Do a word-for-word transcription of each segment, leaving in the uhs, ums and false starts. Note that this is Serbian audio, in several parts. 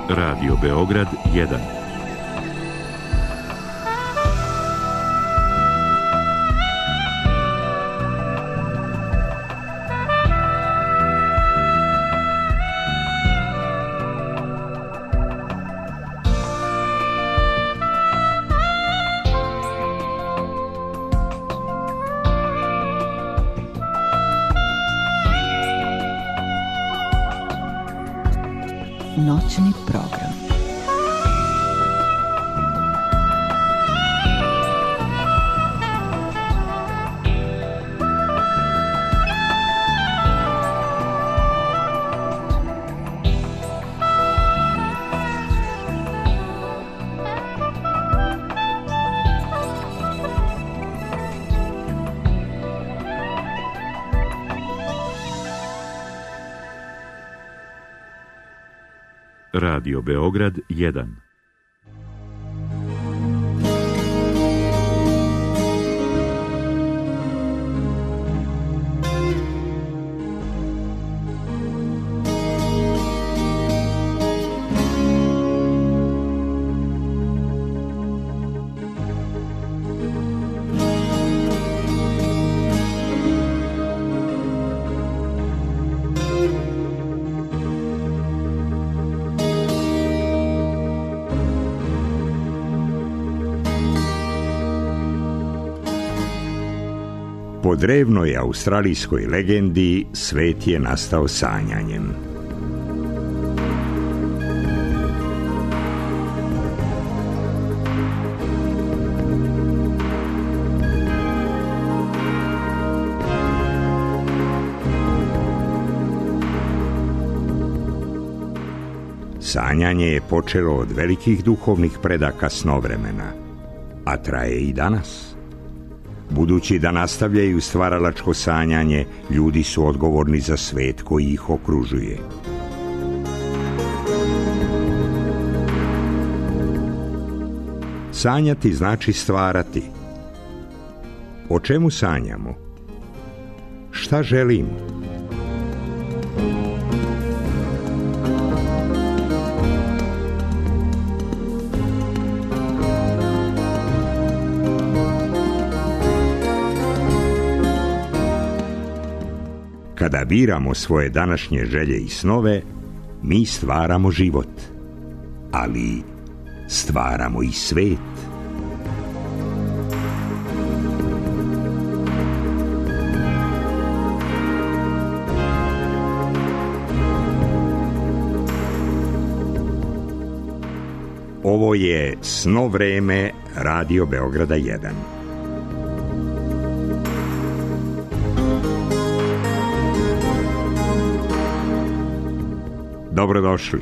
Radio Beograd jedan. Noćni program. Radio Beograd jedan. Po drevnoj australijskoj legendi, svet je nastao sanjanjem. Sanjanje je počelo od velikih duhovnih predaka snovremena, a traje i danas. Budući da nastavljaju stvaralačko sanjanje, ljudi su odgovorni za svet koji ih okružuje. Sanjati znači stvarati. O čemu sanjamo? Šta želimo? Kada biramo svoje današnje želje i snove, mi stvaramo život, ali stvaramo i svet. Ovo je Sno vreme Radio Beograda jedan. Dobrodošli.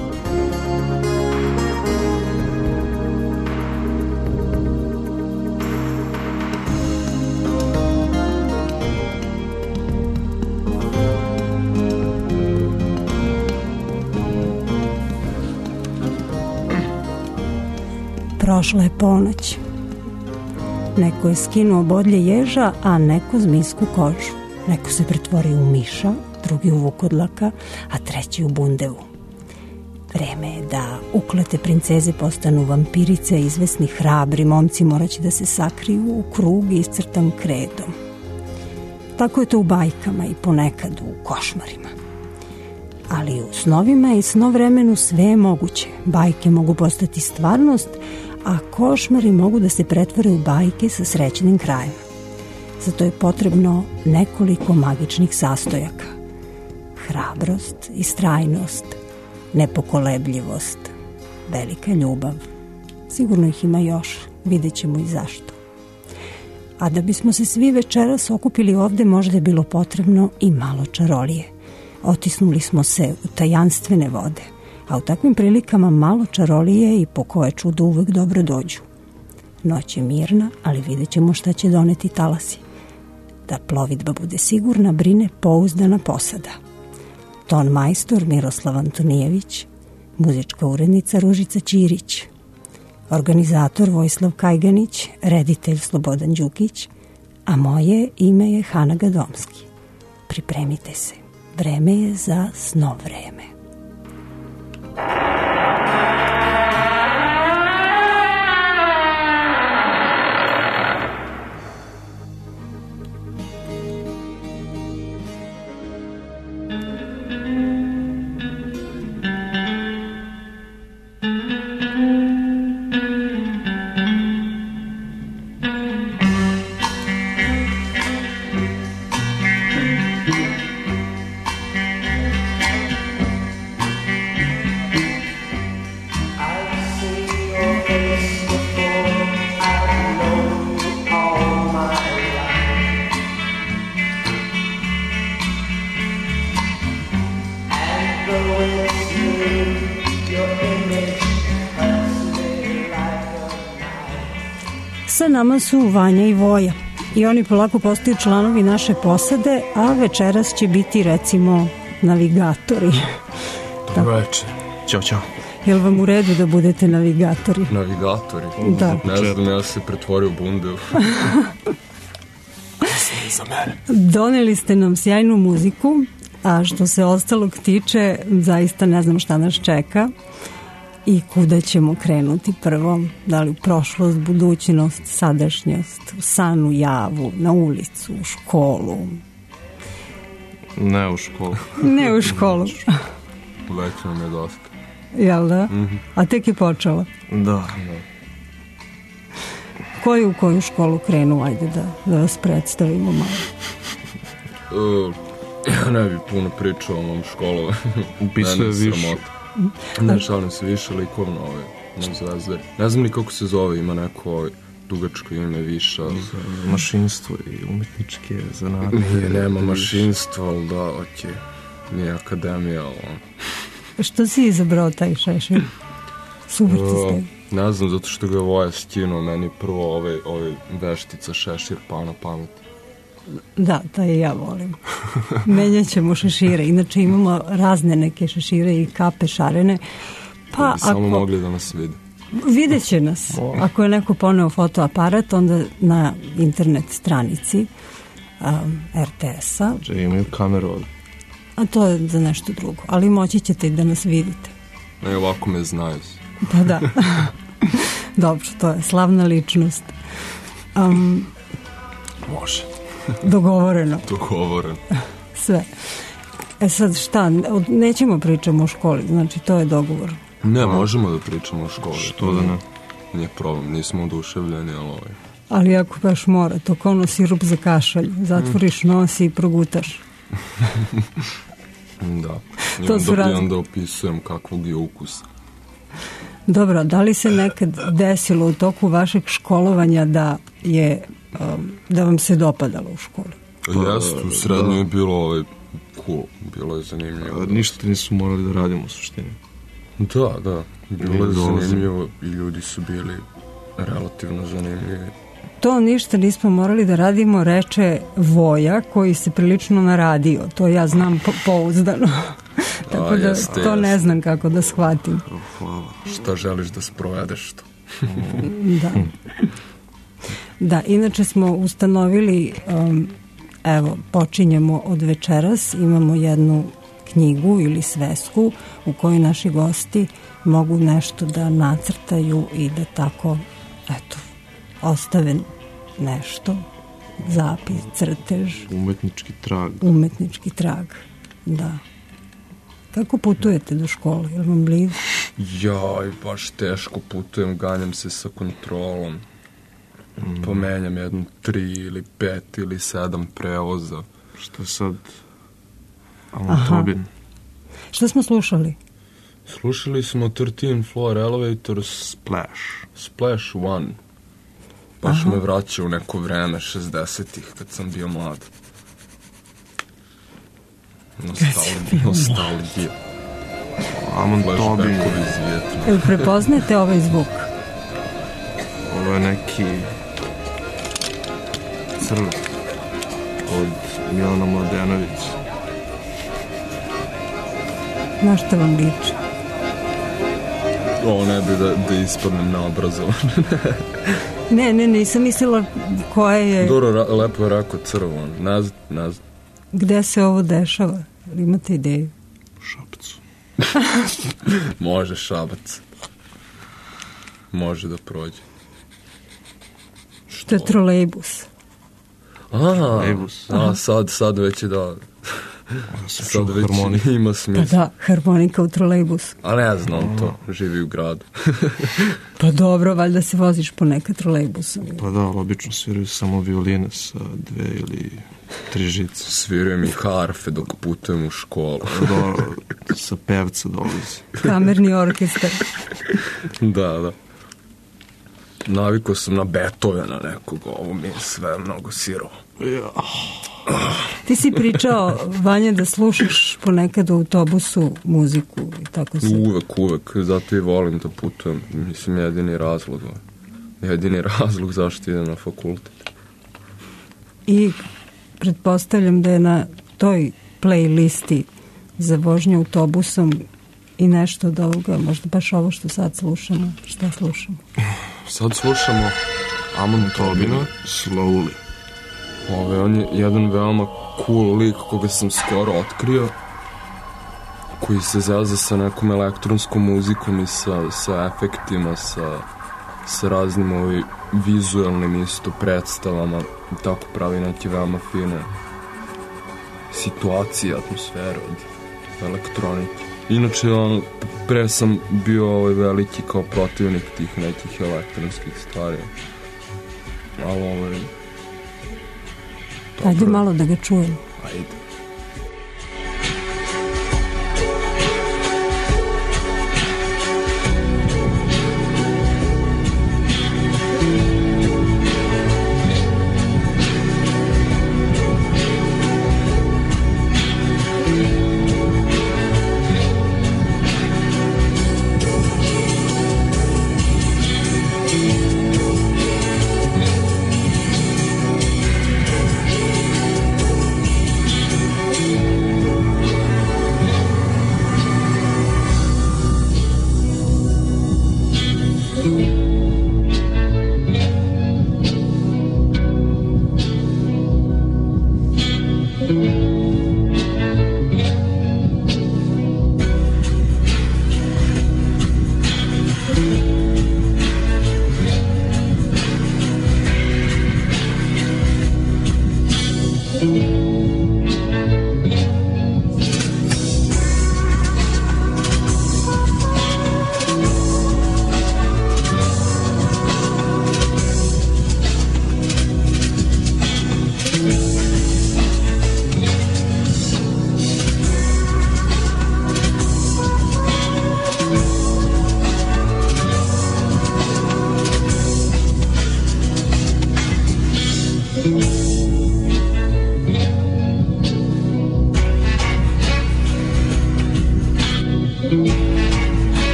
Prošla je ponoć. Neko je skinuo bodlje ježa, a neko zmijsku kožu. Neko se pretvorio u miša, drugi u vukodlaka, a treći u bundevu. Vreme je da uklete princeze postanu vampirice, izvesni hrabri momci moraće da se sakriju u krug iscrtan kredom. Tako je to u bajkama i ponekad u košmarima. Ali u snovima i snovremenu sve je moguće. Bajke mogu postati stvarnost, a košmari mogu da se pretvore u bajke sa srećnim krajem. Zato je potrebno nekoliko magičnih sastojaka. Hrabrost, istrajnost, nepokolebljivost, velika ljubav. Sigurno ih ima još, vidjet ćemo i zašto. A da bismo se svi večeras okupili ovde, možda je bilo potrebno i malo čarolije. Otisnuli smo se u tajanstvene vode, a u takvim prilikama malo čarolije i po koje čudo uvek dobro dođu. Noć je mirna, ali vidjet ćemo šta će doneti talasi. Da plovidba bude sigurna, brine pouzdana posada. Ton majstor Miroslav Antonijević, muzička urednica Ružica Ćirić, organizator Vojislav Kajganić, reditelj Slobodan Đukić, a moje ime je Hana Gadomski. Pripremite se, vreme je za sno vreme. Sa nama su Vanja i Voja i oni polako postaju članovi naše posade, a večeras će biti recimo navigatori. Dobro večer. Ćao, čao. Jel vam u redu da budete navigatori? Navigatori? Da. Ne znam, ja se pretvorio u bundu. Za mene. Doneli ste nam sjajnu muziku, a što se ostalog tiče, zaista ne znam šta nas čeka i kuda ćemo krenuti prvo, da li u prošlost, budućnost, sadašnjost, u sanu, javu, na ulicu, u školu. Ne u školu. Ne u školu. Već nam je dosta. Jel da? Mm-hmm. A tek je počela? Da. da. Koju u koju školu krenu? Ajde da, da vas predstavimo malo. Uh, ja ne bi puno pričao o ovom školu. Upisuje više. Ne, šalim se, više likovno ovaj, ne zvezde. Ne znam ni kako se zove, ima neko ovaj, dugačko ime, viša. Mašinstvo i umetničke zanate. Nije, nema mašinstvo, ali da, ok. Nije akademija, ali... Što si izabrao taj šešir? Super ti ste. Ne znam, zato što ga je Voja skinuo, meni prvo ovaj, ovaj veštica šešir pa na pamet. Da, taj ja volim. Menjat ćemo šešire. Inače imamo razne neke šešire i kape šarene. Pa bi samo ako... mogli da nas vide. Vidjet će nas. Ako je neko poneo fotoaparat, onda na internet stranici um, er te es-a. Če imaju kameru ovdje. A to je za nešto drugo. Ali moći ćete i da nas vidite. Ne, ovako me znaju. Pa da. Dobro, to je slavna ličnost. Um, Može. Dogovoreno. Dogovoreno. Sve. E sad šta, nećemo pričamo o školi, znači to je dogovor. Ne, možemo da pričamo o školi. Što da ne? Nije problem, nismo oduševljeni, ali ovaj. Ali ako baš mora, to kao ono sirup za kašalj, zatvoriš nos i progutaš. Da. I to onda, su raz... i onda opisujem kakvog je ukusa. Dobro, da li se nekad desilo u toku vašeg školovanja da je um, da vam se dopadalo u školi? Pa, jeste, u srednjoj je bilo ovaj, cool, bilo je zanimljivo. A, ništa nisu morali da radimo u suštini. Da, da, bilo je zanimljivo i ljudi su bili relativno zanimljivi. To ništa nismo morali da radimo, reče Voja, koji se prilično naradio. To ja znam po- pouzdano. Tako A, da jeste, to ne jeste. znam kako da shvatim. Hvala. Šta želiš da sprovedeš to? Da. Da, inače smo ustanovili, um, evo, počinjemo od večeras, imamo jednu knjigu ili svesku u kojoj naši gosti mogu nešto da nacrtaju i da tako, eto, ostave nešto, zapis, crtež. Umetnički trag. Umetnički trag, da. Kako putujete do škole? Je li vam blizu? Jaj, baš teško putujem, ganjam se sa kontrolom. Mm. Pomenjam jednu tri ili pet ili sedam prevoza. Što je sad Amatobin? Šta smo slušali? Slušali smo thirteen floor elevator Splash. Splash one. Baš Aha. me vraća u neko vreme šezdesetih kad sam bio mlad. Nostalgija. Nostalgija. Amatobin. Flashbackovi iz Vijetnama. Jel prepoznate ovaj zvuk? Ovo je neki crv od Milana Mladenovića. Na šta vam liči? Ovo ne bi da, da ispadnem neobrazovan. Ne, ne, nisam mislila koja je... Dobro, ra, lepo je rako crvo. Nazad, nazad. Gde se ovo dešava? Imate ideju? U Šapcu. Može Šabac. Može da prođe. To je trolejbus. A, Trolejbus. a sad, sad već je da... Sad već ima smisla. Pa da, harmonika u trolejbusu. A ne znam to, živi u gradu. Pa dobro, valjda se voziš ponekad trolejbusom. Pa da, obično sviraju samo violine sa dve ili tri žice. Svirujem i harfe dok putujem u školu. Da, sa pevca dolazi. Kamerni orkestar. Da, da. Navikao sam na Beethovena nekog, ovo mi je sve mnogo sirovo. Ja. Ti si pričao, Vanja, da slušaš ponekad u autobusu muziku i tako se... Uvek, uvek, zato i volim da putujem. Mislim, jedini razlog. Jedini razlog zašto idem na fakultet. I pretpostavljam da je na toj playlisti za vožnju autobusom i nešto od ovoga, možda baš ovo što sad slušamo. Šta slušamo? Sad slušamo Amon Tobina, Slowly. Ove, on je jedan veoma cool lik koga sam skoro otkrio, koji se zeza sa nekom elektronskom muzikom i sa, sa efektima, sa, sa raznim ovi vizualnim isto predstavama i tako pravi neke veoma fine situacije, atmosfere od elektronike. Inače, on, pre sam bio ovaj veliki kao protivnik tih nekih elektronskih stvari, ali ovaj... Ajde malo da ga čujemo. Ajde.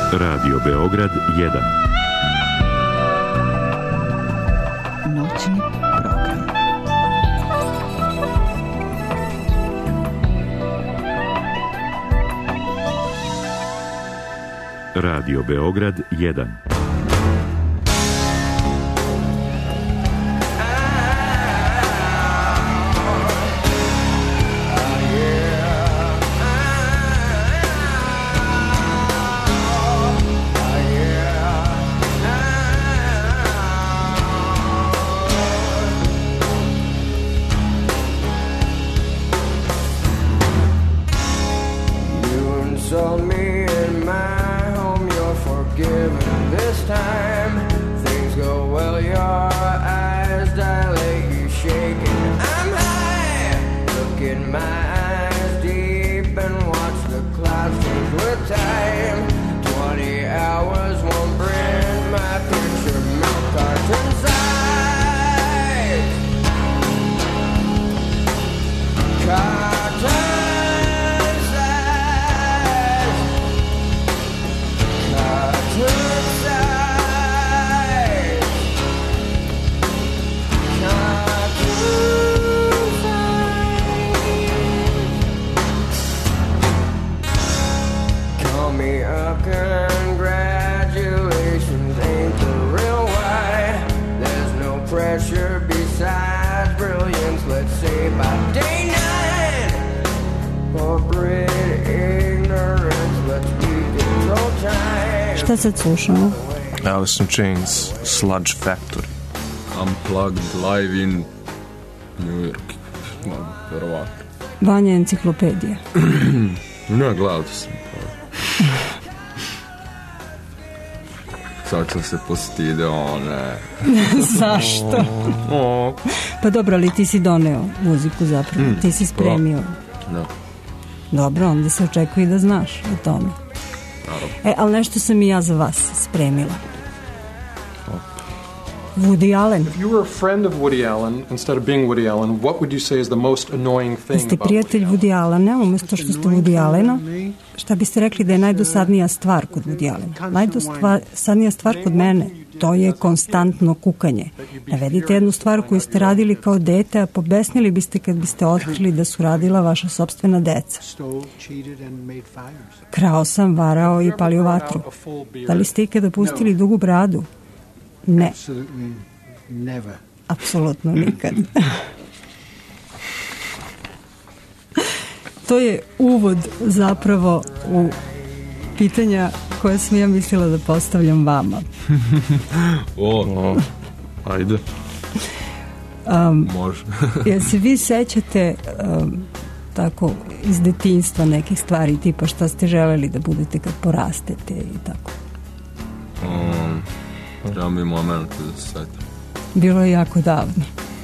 Radio Beograd jedan. Noćni program. Radio Beograd jedan. Šta sad slušamo? Alice in Chains, Sludge Factory. Unplugged live in New York. No, verovatno. Vanja enciklopedija. Ne, gledao sam. Sad sam se postideo, one... Zašto? Pa dobro, ali ti si doneo muziku zapravo, mm, ti si spremio. Da. Dobro, onda se očekuje da znaš o tome. Naravno. E, ali nešto sam i ja za vas spremila. Woody Allen. If you were a friend of Woody Allen instead of being Woody Allen, what would you say is the most annoying thing? Ste prijatelj Woody Allena, umjesto što ste Woody Allena, šta biste rekli da je najdosadnija stvar kod Woody Allena? Najdosadnija stvar kod mene, to je konstantno kukanje. Navedite jednu stvar koju ste radili kao dete, a pobesnili biste kad biste otkrili da su radila vaša sopstvena deca. Krao sam, varao i palio vatru. Da li ste ikada pustili dugu bradu? Ne. Apsolutno nikad. To je uvod zapravo u pitanja koje sam ja mislila da postavljam vama. O, o, ajde. Um, Može. Jel se vi sećate um, tako iz detinjstva nekih stvari tipa šta ste želeli da budete kad porastete i tako? Um, treba mi moment da se setim. Bilo je jako davno.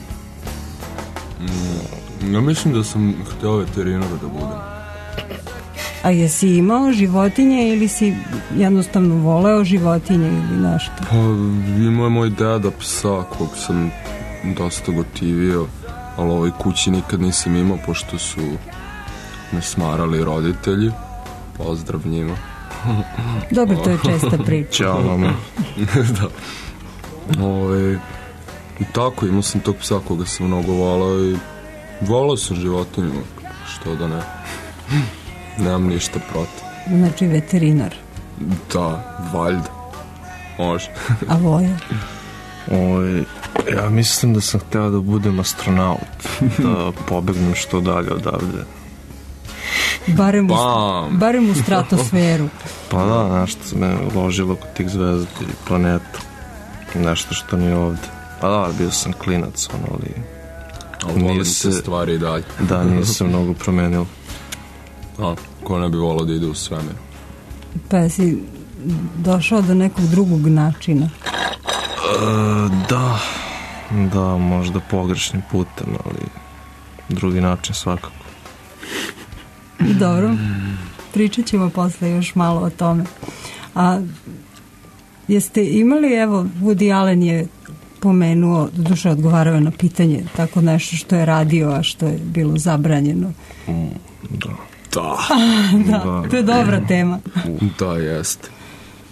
Mm, ja mislim da sam hteo veterinar da budem. A jesi imao životinje ili si jednostavno voleo životinje ili nešto? Pa imao je moj deda psa kog sam dosta gotivio, ali ovoj kući nikad nisam imao pošto su me smarali roditelji. Pozdrav njima. Dobro, to je česta priča. Ćao, mama. Da. Ove, i tako, imao sam tog psa koga sam mnogo volao i volao sam životinju, što da ne. Nemam ništa protiv. Znači veterinar. Da, valjda. Može. A Voja? Oj, ja mislim da sam hteo da budem astronaut, da pobegnem što dalje odavde. Barem u, barem u stratosferu. Pa da, nešto se me uložilo kod tih zvezda i planeta. Nešto što nije ovde. Pa da, bio sam klinac, ono, ali... Ali volim se stvari i dalje. Da, nije se mnogo promenilo. A, ko ne bi volao da ide u svemir? Pa si došao do nekog drugog načina? E, da, da, možda pogrešnim putem, ali drugi način svakako. Dobro, pričat ćemo posle još malo o tome. A jeste imali, evo, Woody Allen je pomenuo, doduše odgovarao na pitanje, tako nešto što je radio, a što je bilo zabranjeno. Mm, da. Da. Da, to je dobra tema. Da, jeste.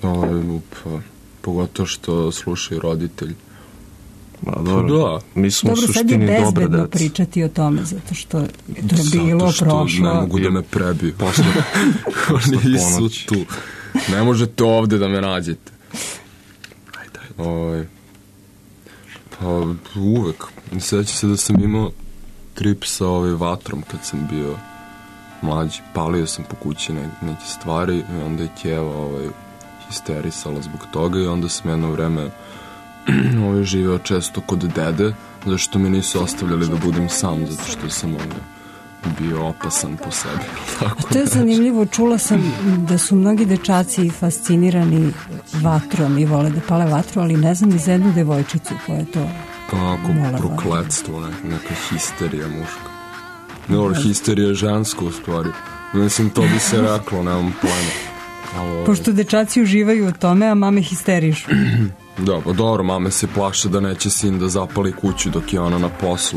O, pa, pogotovo što slušaju roditelji. Ma, dobro, da. Mi smo dobro, u suštini sad je dobre bezbedno deca. pričati o tome, zato što je to bilo, zato što prošlo. ne mogu da me prebiju. Posle, Oni su ponoći. tu. Ne možete ovde da me nađete. Ajde, ajde. Oj. Pa uvek. Sjeća se da sam imao trip sa ovaj vatrom kad sam bio mlađi. Palio sam po kući ne, neke stvari i onda je Kjeva ovaj, histerisala zbog toga i onda sam jedno vreme ovaj, živeo često kod dede, zašto mi nisu ostavljali da budem sam, zato što sam ovaj, bio opasan po sebi. Tako A to je zanimljivo, čula sam da su mnogi dečaci fascinirani vatrom i vole da pale vatru, ali ne znam ni za jednu devojčicu koja je to onako prokletstvo, ne, neka histerija muška. Dobro, histerija je žensko u stvari. Mislim, to bi se reklo, nemam pojma. Ali, pošto dečaci uživaju u tome, a mame histerišu. Da, pa dobro, mame se plaše da neće sin da zapali kuću dok je ona na poslu.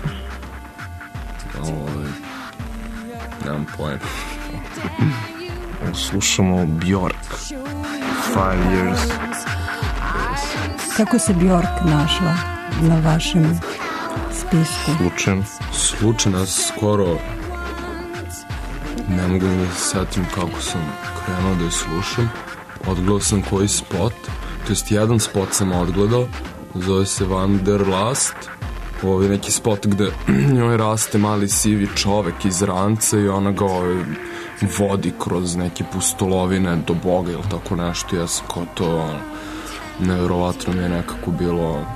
Ali, nemam pojma. Slušamo Bjork. Five years. Kako se Bjork našla na vašem spisku? Slučajno. Slučajno, skoro ne mogu da se setim kako sam krenuo da je slušam. Odgledao sam koji spot, to jest jedan spot sam odgledao, zove se Wanderlust. Ovo je neki spot gde njoj raste mali sivi čovek iz ranca i ona ga ovaj, vodi kroz neke pustolovine do Boga ili tako nešto. Ja sam kao to, nevjerovatno mi je nekako bilo...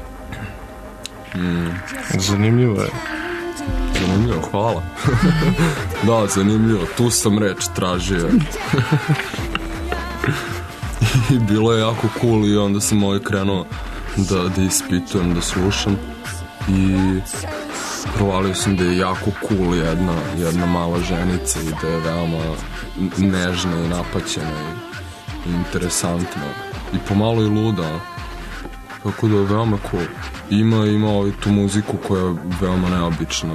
Mm. Zanimljivo je. Zanimljivo, hvala. Da, zanimljivo, tu sam reč tražio. I bilo je jako cool i onda sam ovaj krenuo da, da ispitujem, da slušam i provalio sam da je jako cool jedna, jedna mala ženica i da je veoma nežna i napaćena i, i interesantna i pomalo i luda, tako da je veoma cool. Ima, ima ovaj tu muziku koja je veoma neobična.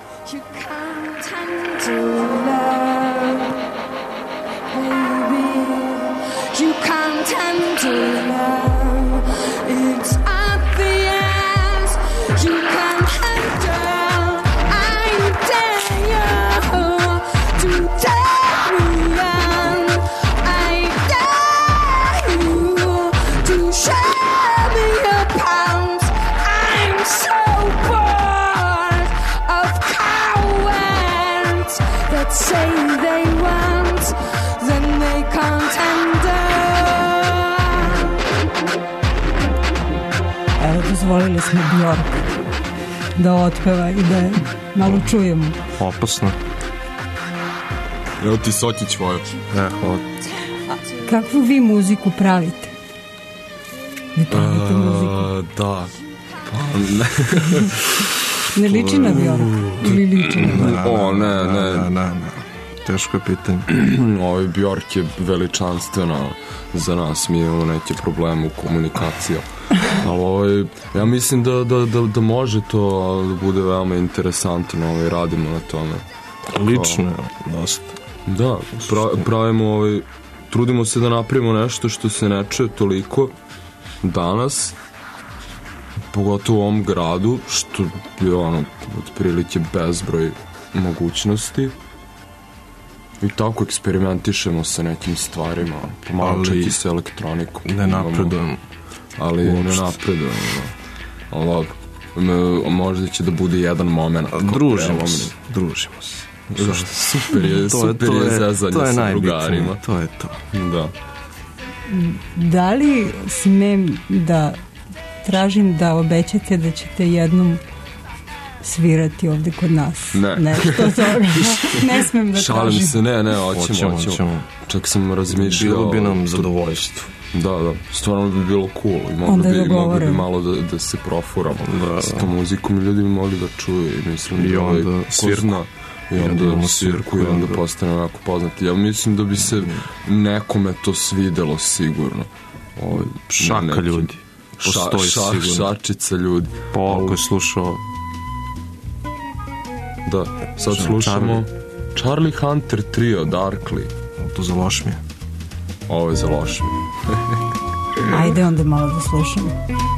Say they want, then they can't handle. Evo, dozvolili smo Bjork da otpeva i da je malo čujemo. Opasno. Evo ti Sokić voju. E, hvala. Kakvu vi muziku pravite? Vi pravite uh, muziku? Da. Pa, ne. Ne liči na Bjork? Ili liči na Bjork? O, ne, ne. Ne, ne, ne. Teško je pitanje. Ovaj Bjork je veličanstvena za nas, mi imamo neke probleme u komunikaciji. Ali ovaj, ja mislim da, da, da, da može to da bude veoma interesantno, ovaj, radimo na tome. Lično je dosta. Da, pra, pravimo ovaj, trudimo se da napravimo nešto što se ne čuje toliko danas, pogotovo u ovom gradu, što je ono, otprilike bezbroj mogućnosti. I tako eksperimentišemo sa nekim stvarima, pomalo čak i sa elektronikom. Ne napredujemo. Ali uopšte. ne napredujemo. Ali dobro, možda će da bude jedan moment. Družimo se. Družimo se. Zašto? Super je, to super je, to je je zezanje to je sa drugarima. To je to. Da. Da li smem da tražim da obećate da ćete jednom svirati ovde kod nas? Ne. Nešto od toga. Ne smem da Šalim tražim. se, ne, ne, hoćemo, Hoćemo, hoćemo. hoćemo. Čak sam razmišljao... Bilo bi nam zadovoljstvo. Da, da, stvarno bi bilo cool i mogli bi, mogli bi malo da, da se profuramo da, s tom muzikom i ljudi bi mogli da čuju i mislim i da onda ovaj, svirku zna, i onda imamo svirku i onda postane jako poznati. Ja mislim da bi se nekome to svidelo sigurno. Ovaj, šaka nekim, ljudi postoji ša, ša, sigurno. Šačica ljudi. Paul koji je slušao da, sad slušamo Charlie, Charlie Hunter Trio, Darkly. to za loš mi je. ovo je za loše. Ajde onda malo da slušamo.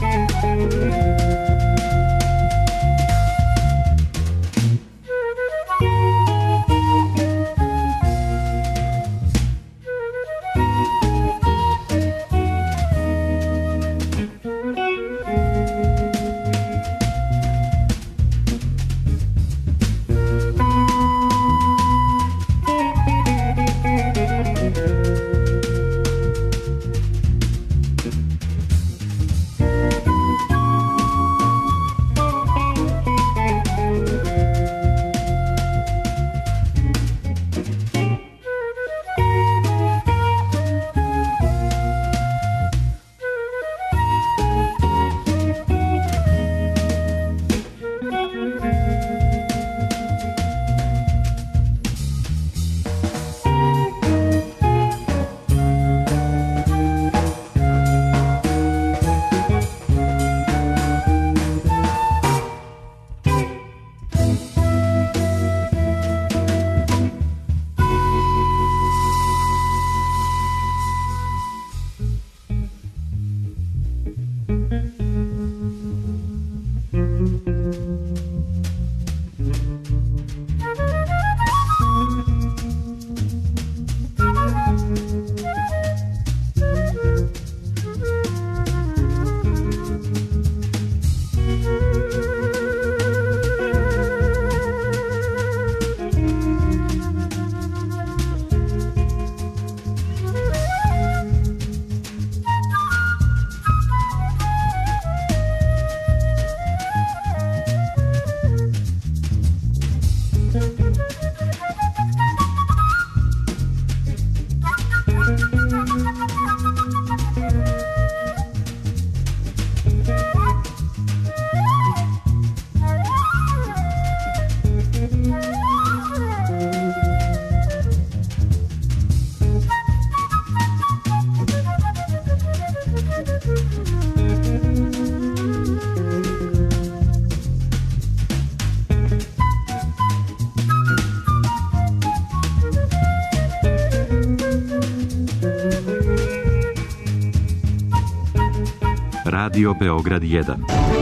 Radio Beograd jedan.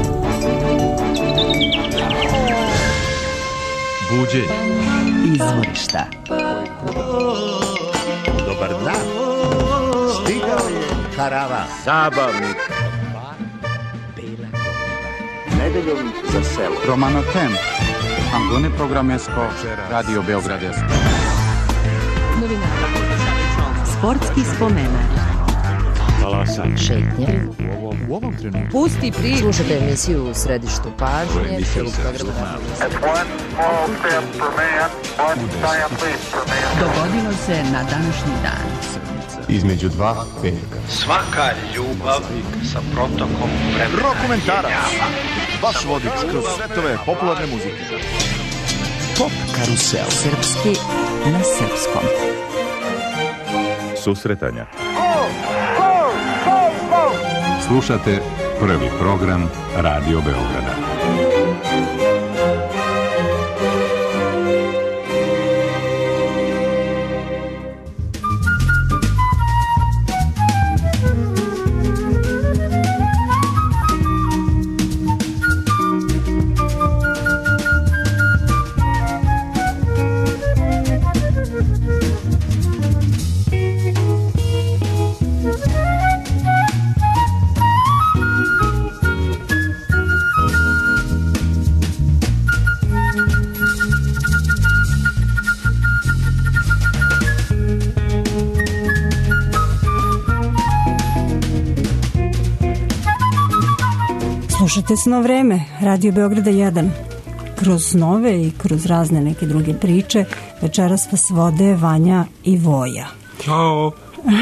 Buđenje. Izvorišta. Dobar dan. Stigao je karavan. Zabavnik. Nedeljom za selo. Romano Tem. Angone Programesko. Radio Beograd jedan. Sportski spomenak. Talasan. Šetnje. U ovom trenutku. Pusti pri. Slušajte emisiju u središtu pažnje. Dogodilo se na današnji dan. Između dva veka. Svaka ljubav sa protokom vremena. Rokomentarac. Vaš vodič kroz svetove popularne muzike. Pop karusel. Srpski na srpskom. Susretanja. Slušate prvi program Radio Beograda. Slušate Sno vreme, Radio Beograda jedan. Kroz nove i kroz razne neke druge priče večeras vas vode Vanja i Voja. Ćao.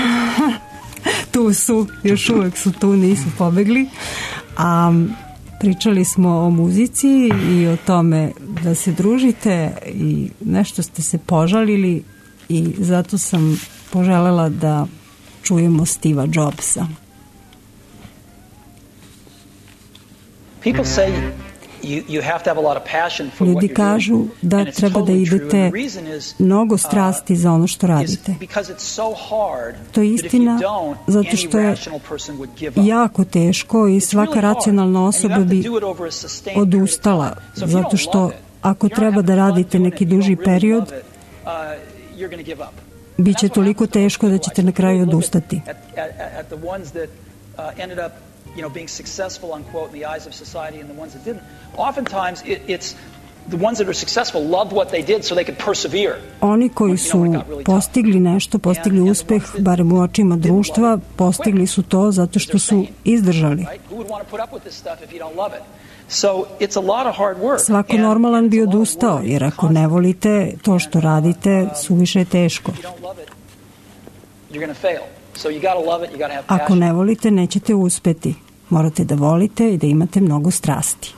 Tu su, još uvek su tu, nisu pobegli. A pričali smo o muzici i o tome da se družite i nešto ste se požalili i zato sam poželela da čujemo Steva Jobsa. People say Ljudi kažu da treba da idete mnogo strasti za ono što radite. To je istina zato što je jako teško i svaka racionalna osoba bi odustala, zato što ako treba da radite neki duži period, bit će toliko teško da ćete na kraju odustati. You know, being successful, unquote, in the eyes of society and the ones that didn't. Oftentimes, it, it's the ones that are successful loved what they did so they could persevere. Oni koji su postigli nešto, postigli uspeh, barem u očima društva, postigli su to zato što su izdržali. Svako normalan bi odustao, jer ako ne volite to što radite, suviše je teško. Ako ne volite, nećete uspeti. Morate da volite i da imate mnogo strasti.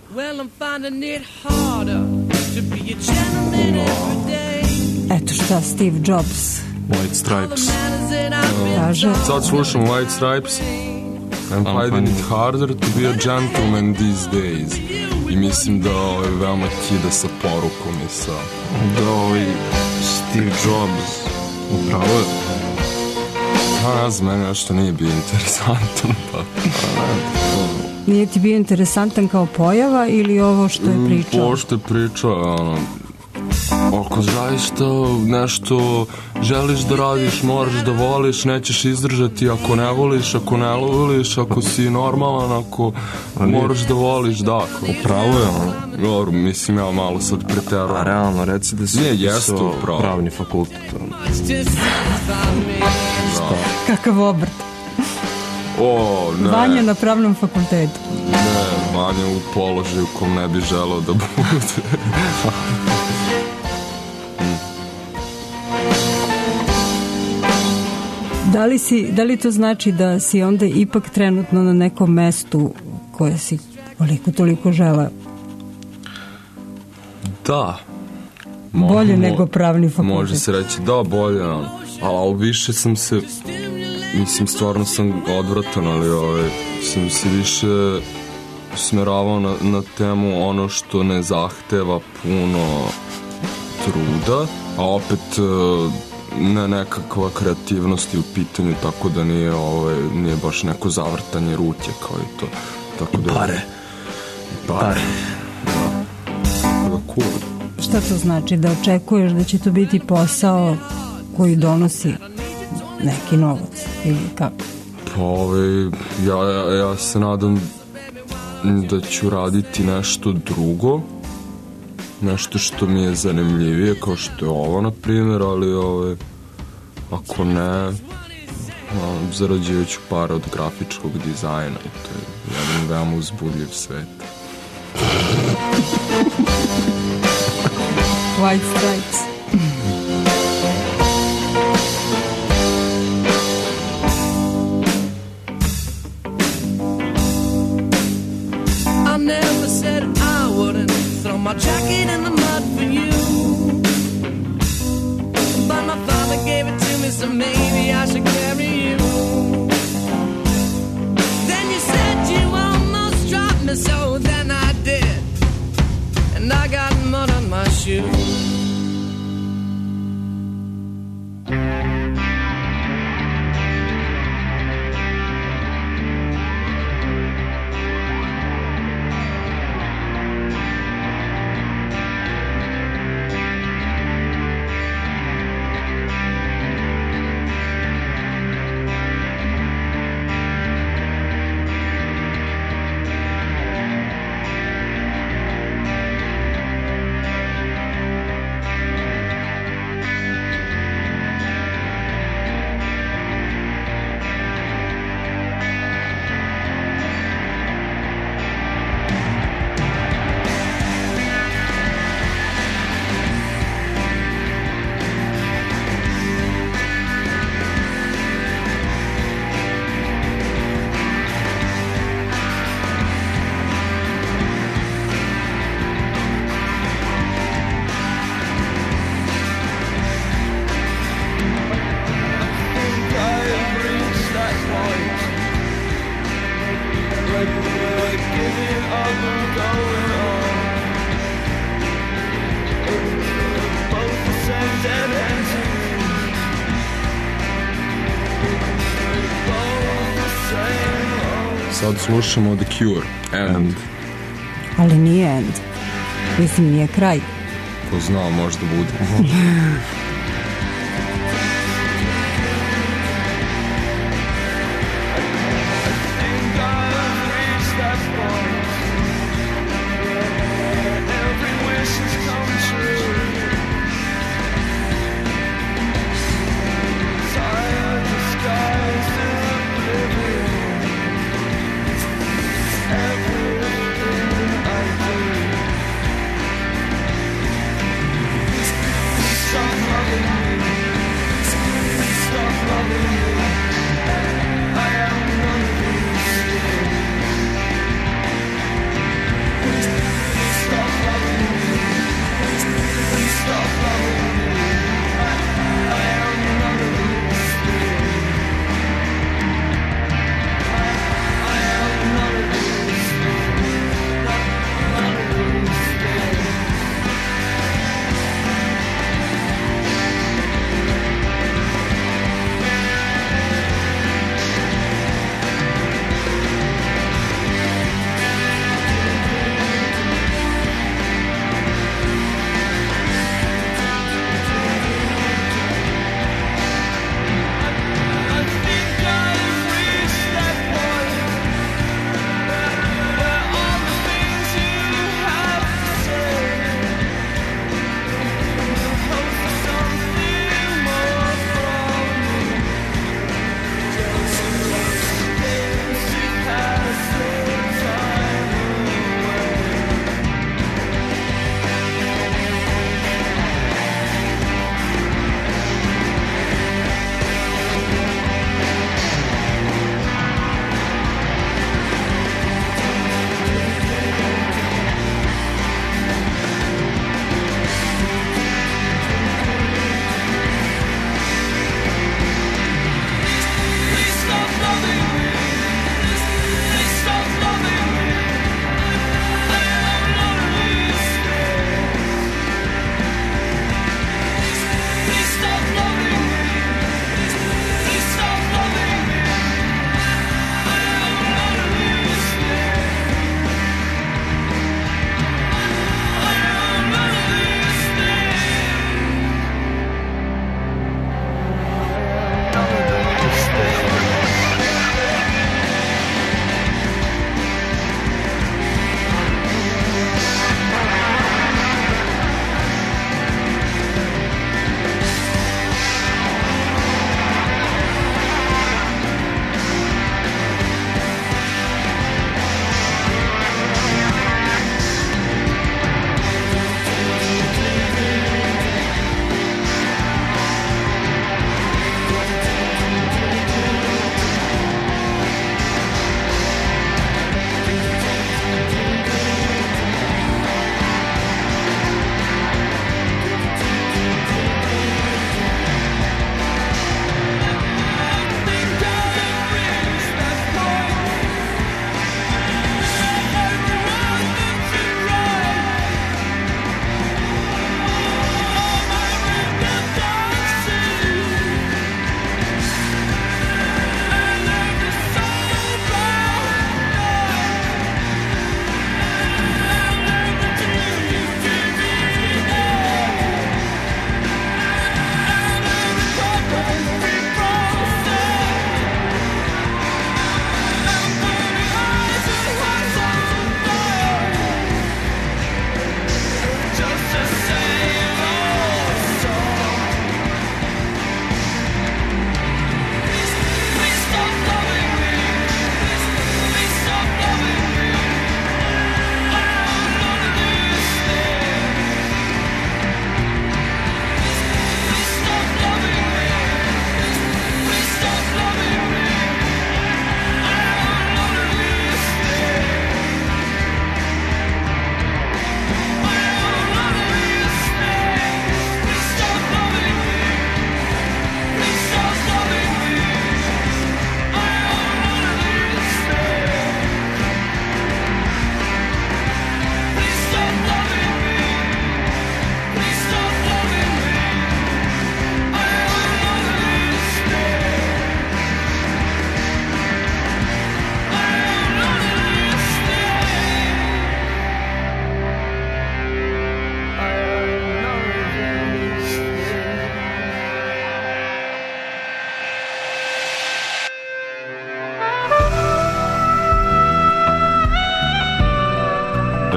Eto šta Steve Jobs White Stripes kaže. Sad slušam White Stripes. I'm finding it harder to be a gentleman these days. I mislim da je veoma kida sa porukom i sa... Da, ovaj Steve Jobs upravo je. A, za mene nešto nije bio interesantan, pa... Nije ti bio interesantan kao pojava ili ovo što je pričao? Ovo što je pričao, ono... Ako zaista nešto želiš da radiš, moraš da voliš, nećeš izdržati ako ne voliš, ako ne voliš, ako si normalan, ako moraš da voliš, da. Upravo je ono. Dobro, mislim ja malo sad preteravam. A realno, reci da si upisao pravni fakultet. Kakav obrt. O, ne. Vanja na pravnom fakultetu. Ne, Vanja u položaju kom ne bi želeo da bude. Da li, si, da li to znači da si onda ipak trenutno na nekom mestu koje si koliko toliko želeo? Da. Bolje mo, nego pravni fakultet. Može se reći da, bolje, ali više sam se, mislim, stvarno sam odvratan, ali ovaj, sam se više smeravao na, na temu ono što ne zahteva puno truda, a opet ne nekakva kreativnost je u pitanju, tako da nije, ovaj, nije baš neko zavrtanje ruke kao i to. Tako da, pare. Pare. Pare. Da. Tako da cool. Šta to znači? Da očekuješ da će to biti posao koji donosi neki novac ili kako? Pa ovaj, ja, ja, ja se nadam da ću raditi nešto drugo, nešto što mi je zanimljivije, kao što je ovo, na primjer, ali ovaj, ako ne, zarađivat ću pare od grafičkog dizajna i to je jedan veoma uzbudljiv svet. White Stripes. I never said I wouldn't throw my jacket in the mud for you, but my father gave it to me, so maybe I should carry you. Then you said you almost dropped me, so then I did, and I got mud on my shoes. Sad slušamo The Cure, End. End. Ali nije End. Mislim, nije kraj. Ko zna, možda bude. Some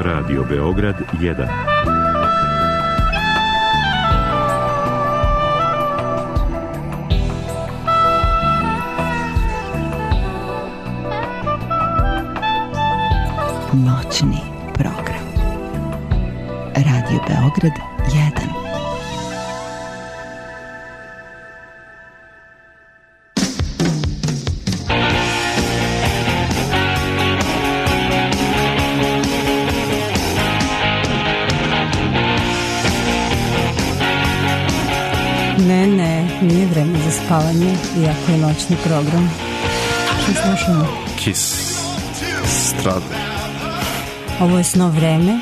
Radio Beograd jedan. Noćni program. Radio Beograd jedan. Ne, ne, nije vreme za spavanje, iako je noćni program. Što slušamo? Kiss. Strade. Ovo je Sno vreme.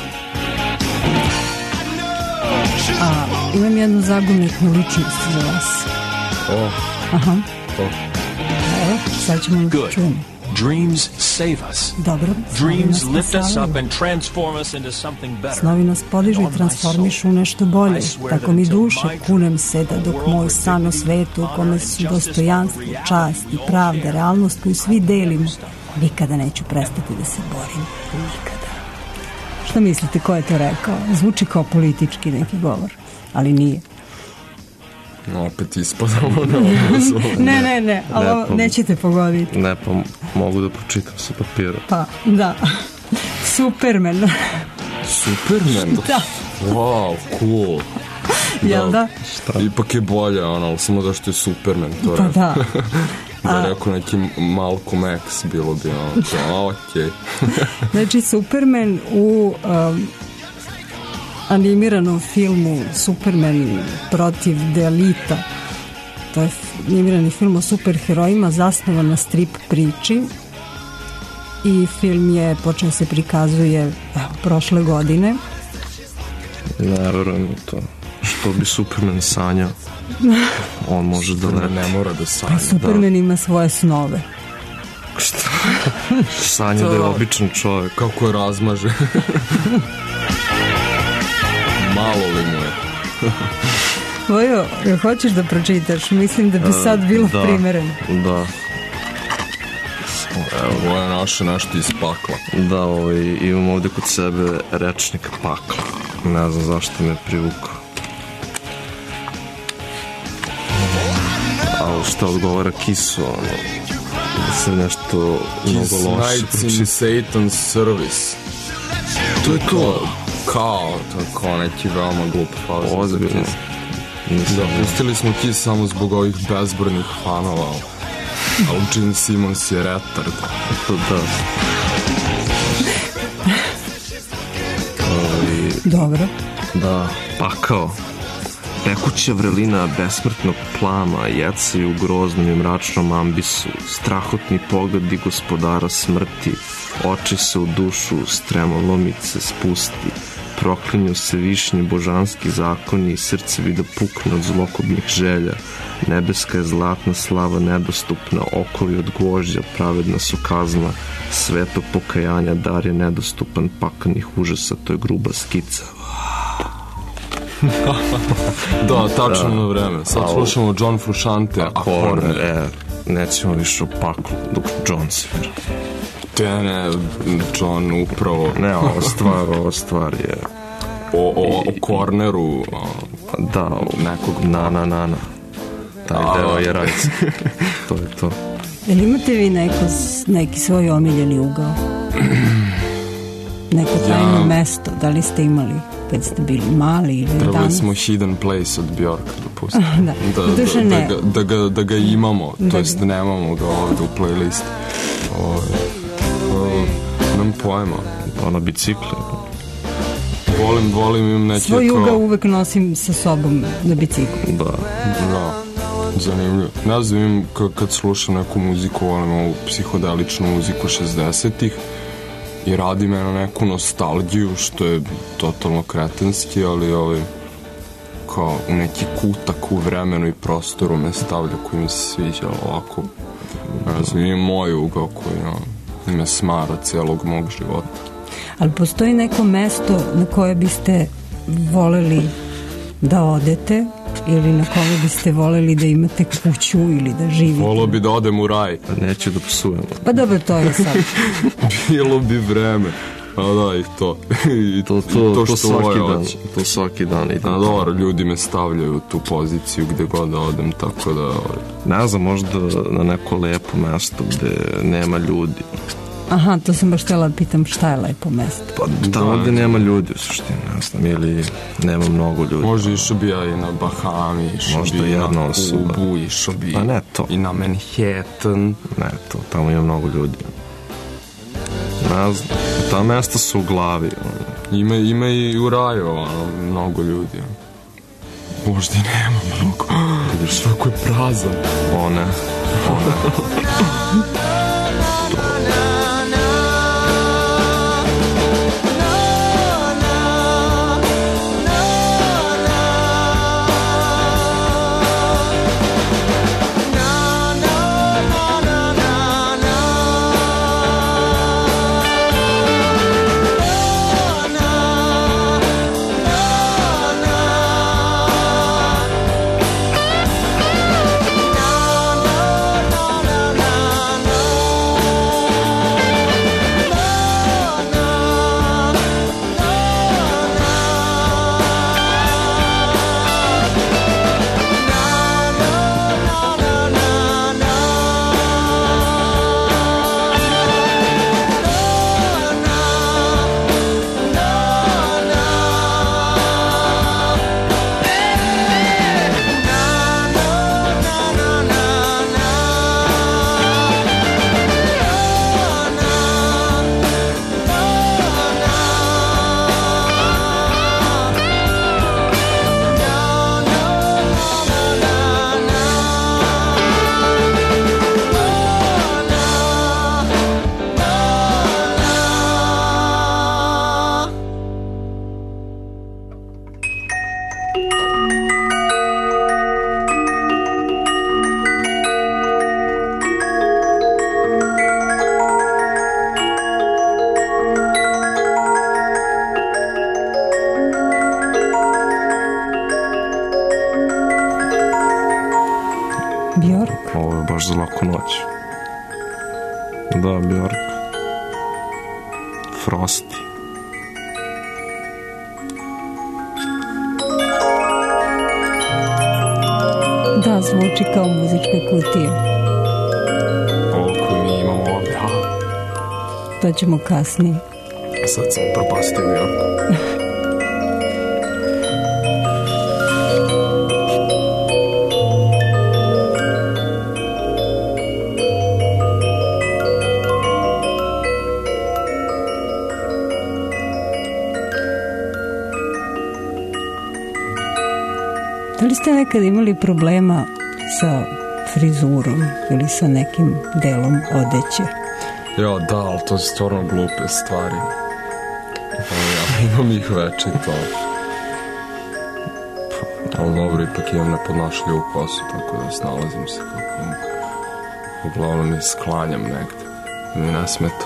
A imam jednu zagonetnu ličnost za vas. O. Aha. O. Evo, sad ćemo da čujemo. Dreams save us. Dobro. Dreams lift us up and transform us into something better. Snovi nas podižu i transformišu u nešto bolje. Tako mi duše, kunem se da dok moj san o svetu u kome su dostojanstvo, čast i pravda, realnost koju svi delimo, nikada neću prestati da se borim. Nikada. Šta mislite, ko je to rekao? Zvuči kao politički neki govor, ali nije. No, opet ispadamo na obrazu. Ne, ne, ne, ali ne, pa, nećete pogoditi. Ne, pa mogu da pročitam sa papira. Pa, da. Superman. Superman? Da. Wow, cool. Jel da? Šta? Ipak je bolje, ono, ali samo da što je Superman. To pa je. Da. Da je rekao neki Malcolm X, bilo bi ono, to, okej. Znači, Superman u um, animiranom filmu Superman protiv Delita, to je animirani film o superherojima zasnovan na strip priči i film je počeo se prikazuje evo, prošle godine. Ne verujem to. Što bi Superman sanjao? On može da ne, ne mora da sanja. Pa Superman da. Ima svoje snove. Šta? Sanja da je običan čovjek. Kako je razmaže. Malo li mu je? Vojo, hoćeš da pročitaš? Mislim da bi sad bilo da, primereno. Da. Evo, ovo je naše nešto iz pakla. Da, ovaj, imam ovdje kod sebe rečnik pakla. Ne znam zašto me privukao. A što odgovara Kisu, ono, da se nešto Kiss mnogo loše Nights in Satan's Service. To je to. Kao, to je kao neki veoma glup faza. Ozbiljno. Da, pustili smo Kiss samo zbog ovih bezbrojnih fanova. Ali Gene Simmons je retard. Da. Ovi, Dobro. Da, pakao. Pekuća vrelina besmrtnog plama jeci u groznom i mračnom ambisu, strahotni pogledi gospodara smrti, oči se u dušu, stremolomice spusti, proklinju se višnji božanski zakoni i srce vide pukne od zlokobnih želja, nebeska je zlatna slava nedostupna, okovi od gvožđa pravedna su kazna, sveto pokajanja dar je nedostupan, pakanih užasa, to je gruba skica. Da, tačno na vreme. Sad slušamo John Frusciante, a Corner. E, nećemo više o paklu dok John svira. Te ne, John upravo... Ne, ova stvar, ova stvar je... O, o, o Corneru... Da, o nekog... Na, na, na, na. Taj deo je rajca. To je to. Jel imate vi neko, neki svoj omiljeni ugao? Neko tajno ja. mesto, da li ste imali kad ste bili mali ili danas? Trebali smo Hidden Place od Bjorka da pustimo. Da, da, da, da, ga, da, ga, da ga imamo, da to jest nemamo ga ovdje u playlistu. Nemam pojma. Pa na bicikle. Volim, volim im neke... Svoj ugao uvek nosim sa sobom na biciklu. Da. Da. Zanimljivo. Ne znam, kad slušam neku muziku, volim ovu psihodeličnu muziku šezdesetih i radi me na neku nostalgiju, što je totalno kretenski, ali ovaj, kao u neki kutak u vremenu i prostoru me stavlja koji mi se sviđa ovako. Ne znam, imam moj ugao koji no, me smara celog mog života. Ali postoji neko mesto na koje biste voleli da odete ili na kome biste voleli da imate kuću ili da živite? Volio bi da odem u raj. Neću da psujem. Pa dobro, to je sad. Bilo bi vreme. A da, i to. I to, to, to, to svaki dan. To svaki dan. I a dobro, ljudi me stavljaju u tu poziciju gde god da odem, tako da... Ne znam, možda na neko lepo mesto gde nema ljudi. Aha, to sam baš htjela pitam šta je lepo mesto. Pa tamo gde nema ljudi u suštini, ne znam, ili nema mnogo ljudi. Možda išao bi ja i na Bahami, išao bi i na Kubu, išao bi pa ne to. I na Manhattan. Ne to, tamo ima mnogo ljudi. Ne znam, ta mesta su u glavi. Ima, ima i u raju, ono, mnogo ljudi. Možda i nema mnogo. Vidiš, svako je prazan. O ne, o ne. Baš za laku noć. Da, Björk. Frosty. Da, zvuči kao muzička kutija. Ovo koju mi imamo ovdje, ha? To ćemo kasnije. Sad sam propastio Björk. Da li ste nekad imali problema sa frizurom ili sa nekim delom odeće? Ja, da, ali to su stvarno glupe stvari. Ja imam ih veće i to. Ali dobro, ipak imam nepodnošljivu kosu, tako da snalazim se kako uglavnom i sklanjam negde. Mi ne smeta.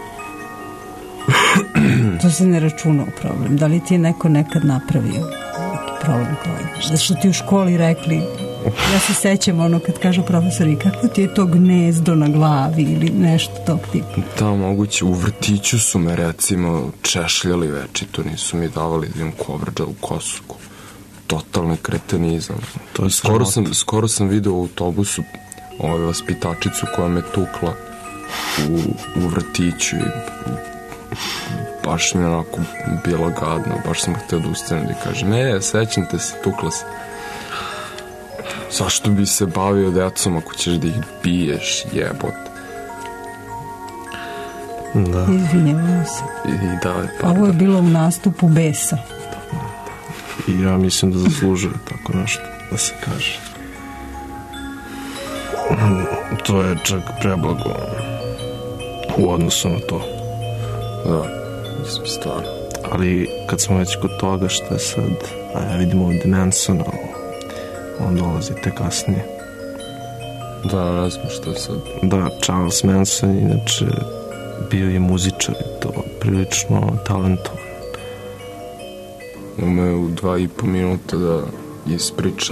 To se ne računa u problem. Da li ti je neko nekad napravio neki problem koji? Da što ti u školi rekli, ja se sećam ono kad kažu profesori, kako ti je to gnezdo na glavi ili nešto tog tipa. Da, moguće. U vrtiću su me recimo češljali večito, nisu mi davali da imam kovrđa u kosu. Totalni kretenizam. To je skoro, sam, skoro sam video u autobusu ovaj vaspitačicu koja me tukla u, u vrtiću i baš mi onako bilo gadno, baš sam htio da ustanem da kaže, ne, sećam te se, tukla se. Zašto bi se bavio decom ako ćeš da ih biješ, jebot? Da. Izvinjavam se. I da, pa ovo je bilo u nastupu besa. I ja mislim da zaslužuje tako nešto da se kaže. To je čak preblago u odnosu na to. Da, mislim stvarno. Ali kad smo već kod toga što je sad, a ja vidimo ovdje Mansona, on dolazi te kasnije. Da, ne znam što je sad. Da, Charles Manson inače bio je muzičar i to prilično talentovan. Ume u dva i po minuta da ispriča.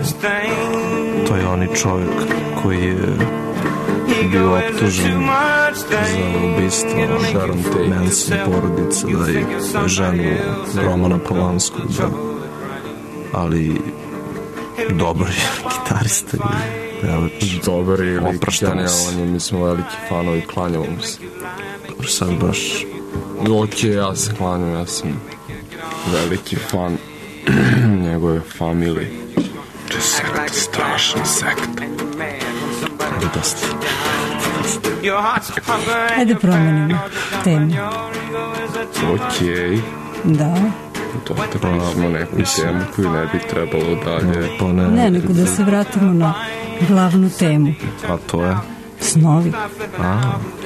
To je onaj čovjek koji je bio optužen za ubistvo Manson porodice, da i ženu Romana Polanskog, da. Ali dobar je gitarista i pevač. Dobar je lik, genijalan, mi smo veliki fanovi, klanjamo se. Dobro, sad baš... Ok, ja se klanjam, ja sam veliki fan njegove familije. To je sekta, strašna sekta. Ali dosta. Ajde promenimo temu. Okej. Da. To tražimo neku temu koju ne bi trebalo dalje. Pa ne, ne, nego da se vratimo na glavnu temu. A to je? Snovi. A.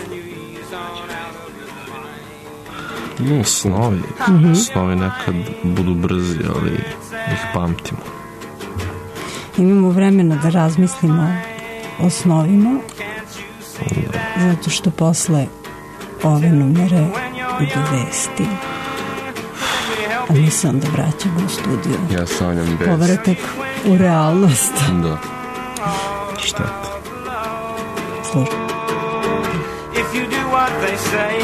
No, snovi. Mm-hmm. Snovi nekad budu brzi, ali ih pamtimo. Imamo vremena da razmislimo o snovima, zato što posle ove numere ide vesti. A mi se onda vraćamo u studiju. Ja sanjam vesti. Povratak u realnost. Da. Šteta. Slušaj. If you do what they say,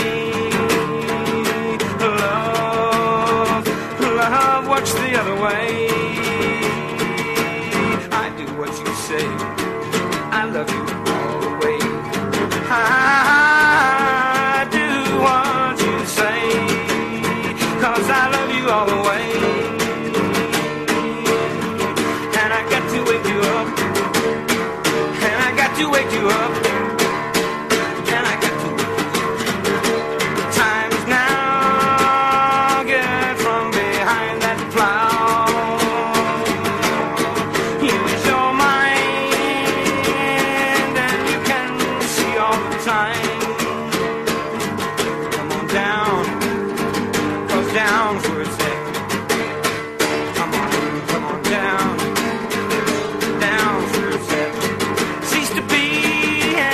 love, love, watch the other way. I do what you say, I love you all the way. I do what you say, 'cause I love you all the way. And I got to wake you up, and I got to wake you up. Cease to be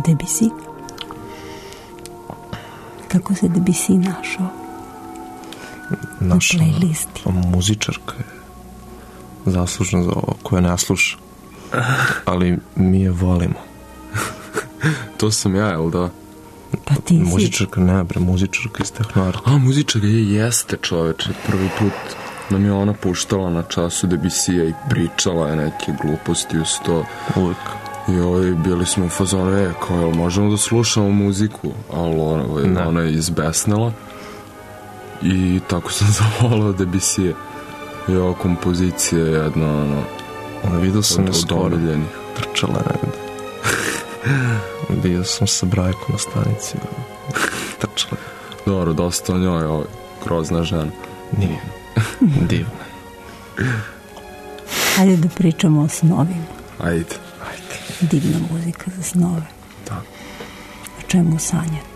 Debussy. Kako se Debussy našao? Naša na playlisti? Muzičarka je zaslužna za ovo, koja ne sluša. Ali mi je volimo. To sam ja, jel da? Pa ti si... Muzičarka ne, bre, muzičarka iz Tehnoarta. A, muzičarka je, jeste, čoveče. Prvi put nam je ona puštala na času Debussija i pričala je neke gluposti uz to. Uvijek. I ovaj, bili smo u fazonu, e, kao, jel možemo da slušamo muziku? Ali ona, ovaj, ona je izbesnila. I tako sam zavolao Debussija. I ova kompozicija je jedna, ono... Ona vidio sam je skoro. Trčala negde. Bio sam sa Brajkom na stanici. Trčala. Dobro, dosta o njoj, ovaj, grozna žena. Nije. Divna. Hajde da pričamo o snovima. Ajde. Ajde. Divna muzika za snove. Da. O čemu sanjate?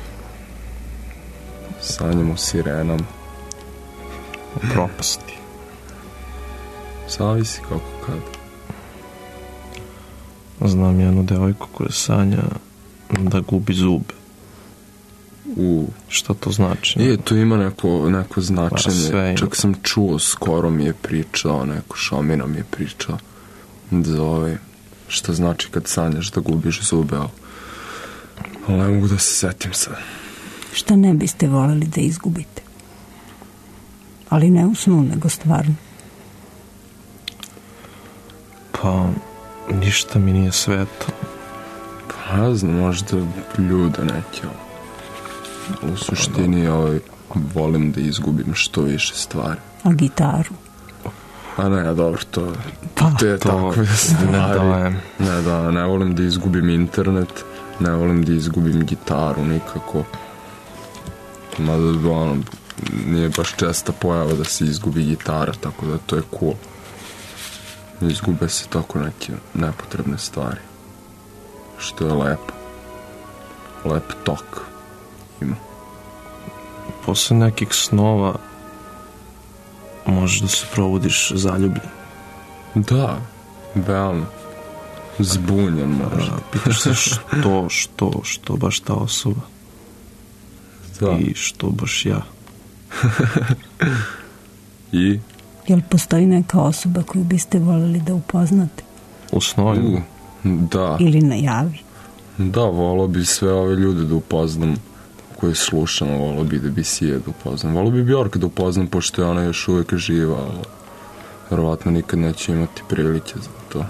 Sanjamo sirenom. O propasti. Zavisi kako kad. Znam jednu devojku koja sanja da gubi zube. U. Šta to znači? Je, to ima neko, neko značenje. Čak sam čuo, skoro mi je pričao, neko šamina mi je pričao da ovaj, šta znači kad sanjaš da gubiš zube, ali ne mogu da se setim sad. Šta ne biste voljeli da izgubite? Ali ne u snu, nego stvarno. Pa, ništa mi nije sveto. Pa, ne znam, možda ljude neke. U suštini, ovaj, volim da izgubim što više stvari. A gitaru? A ne, dobro, to, pa, to je to takve stvari. Ne dajem. Ne, da, ne volim da izgubim internet, ne volim da izgubim gitaru nikako. Mada, ono, nije baš česta pojava da se izgubi gitara, tako da to je cool. Izgube se tako neke nepotrebne stvari. Što je lepo. Lep tok ima. Posle nekih snova možeš da se probudiš zaljubljen. Da, veoma. Zbunjen možda. Pitaš se što, što, što baš ta osoba. Da. I što baš ja. I? Jel postoji neka osoba koju biste voljeli da upoznate? U snovima? Da. Ili na javi? Da, volio bi sve ove ljude da upoznam koje slušam, volio bi da bi Sije da upoznam. Volio bi Bjork da upoznam, pošto je ona još uvijek živa, ali verovatno nikad neće imati prilike za to.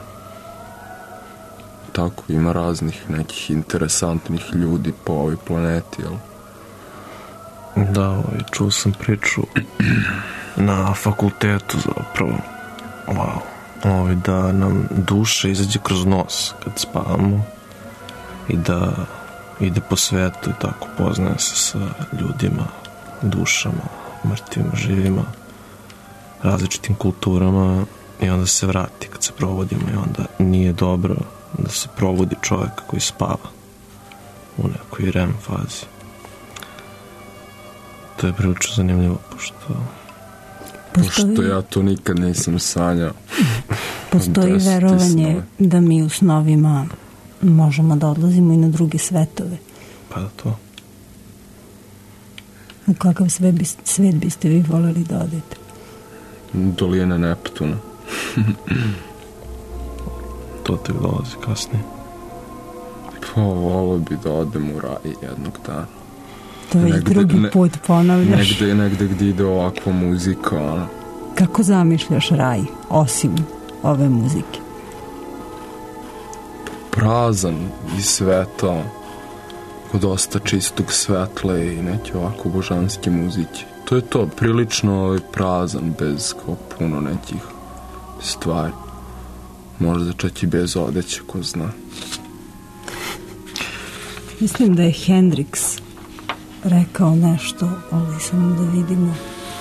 Tako, ima raznih nekih interesantnih ljudi po ovoj planeti, jel? Da, ovaj, čuo sam priču na fakultetu zapravo. Wow. Ovaj, da nam duša izađe kroz nos kad spavamo i da ide po svetu i tako poznaje se sa ljudima, dušama, mrtvima, živima, različitim kulturama i onda se vrati kad se provodimo i onda nije dobro da se provodi čovjek koji spava u nekoj R E M fazi. To je prilično zanimljivo, pošto... Pošto ja to nikad nisam sanjao. Postoji verovanje da mi u snovima možemo da odlazimo i na druge svetove. Pa da to. U kakav svet, bi, svet biste vi voljeli da odete? Dolijena Neptuna. To tek dolazi kasnije. Pa volio bi da odem u raj jednog dana. To već negde, drugi ne, put ponavljaš. Negde, negde gdje ide ovakva muzika. Ono. Kako zamišljaš raj, osim ove muzike? Prazan i sveta, kod dosta čistog svetla i neke ovako božanske muzike. To je to, prilično prazan, bez kao puno nekih stvari. Možda čak i bez odeće, ko zna. Mislim da je Hendrix rekao nešto, ali samo da vidimo.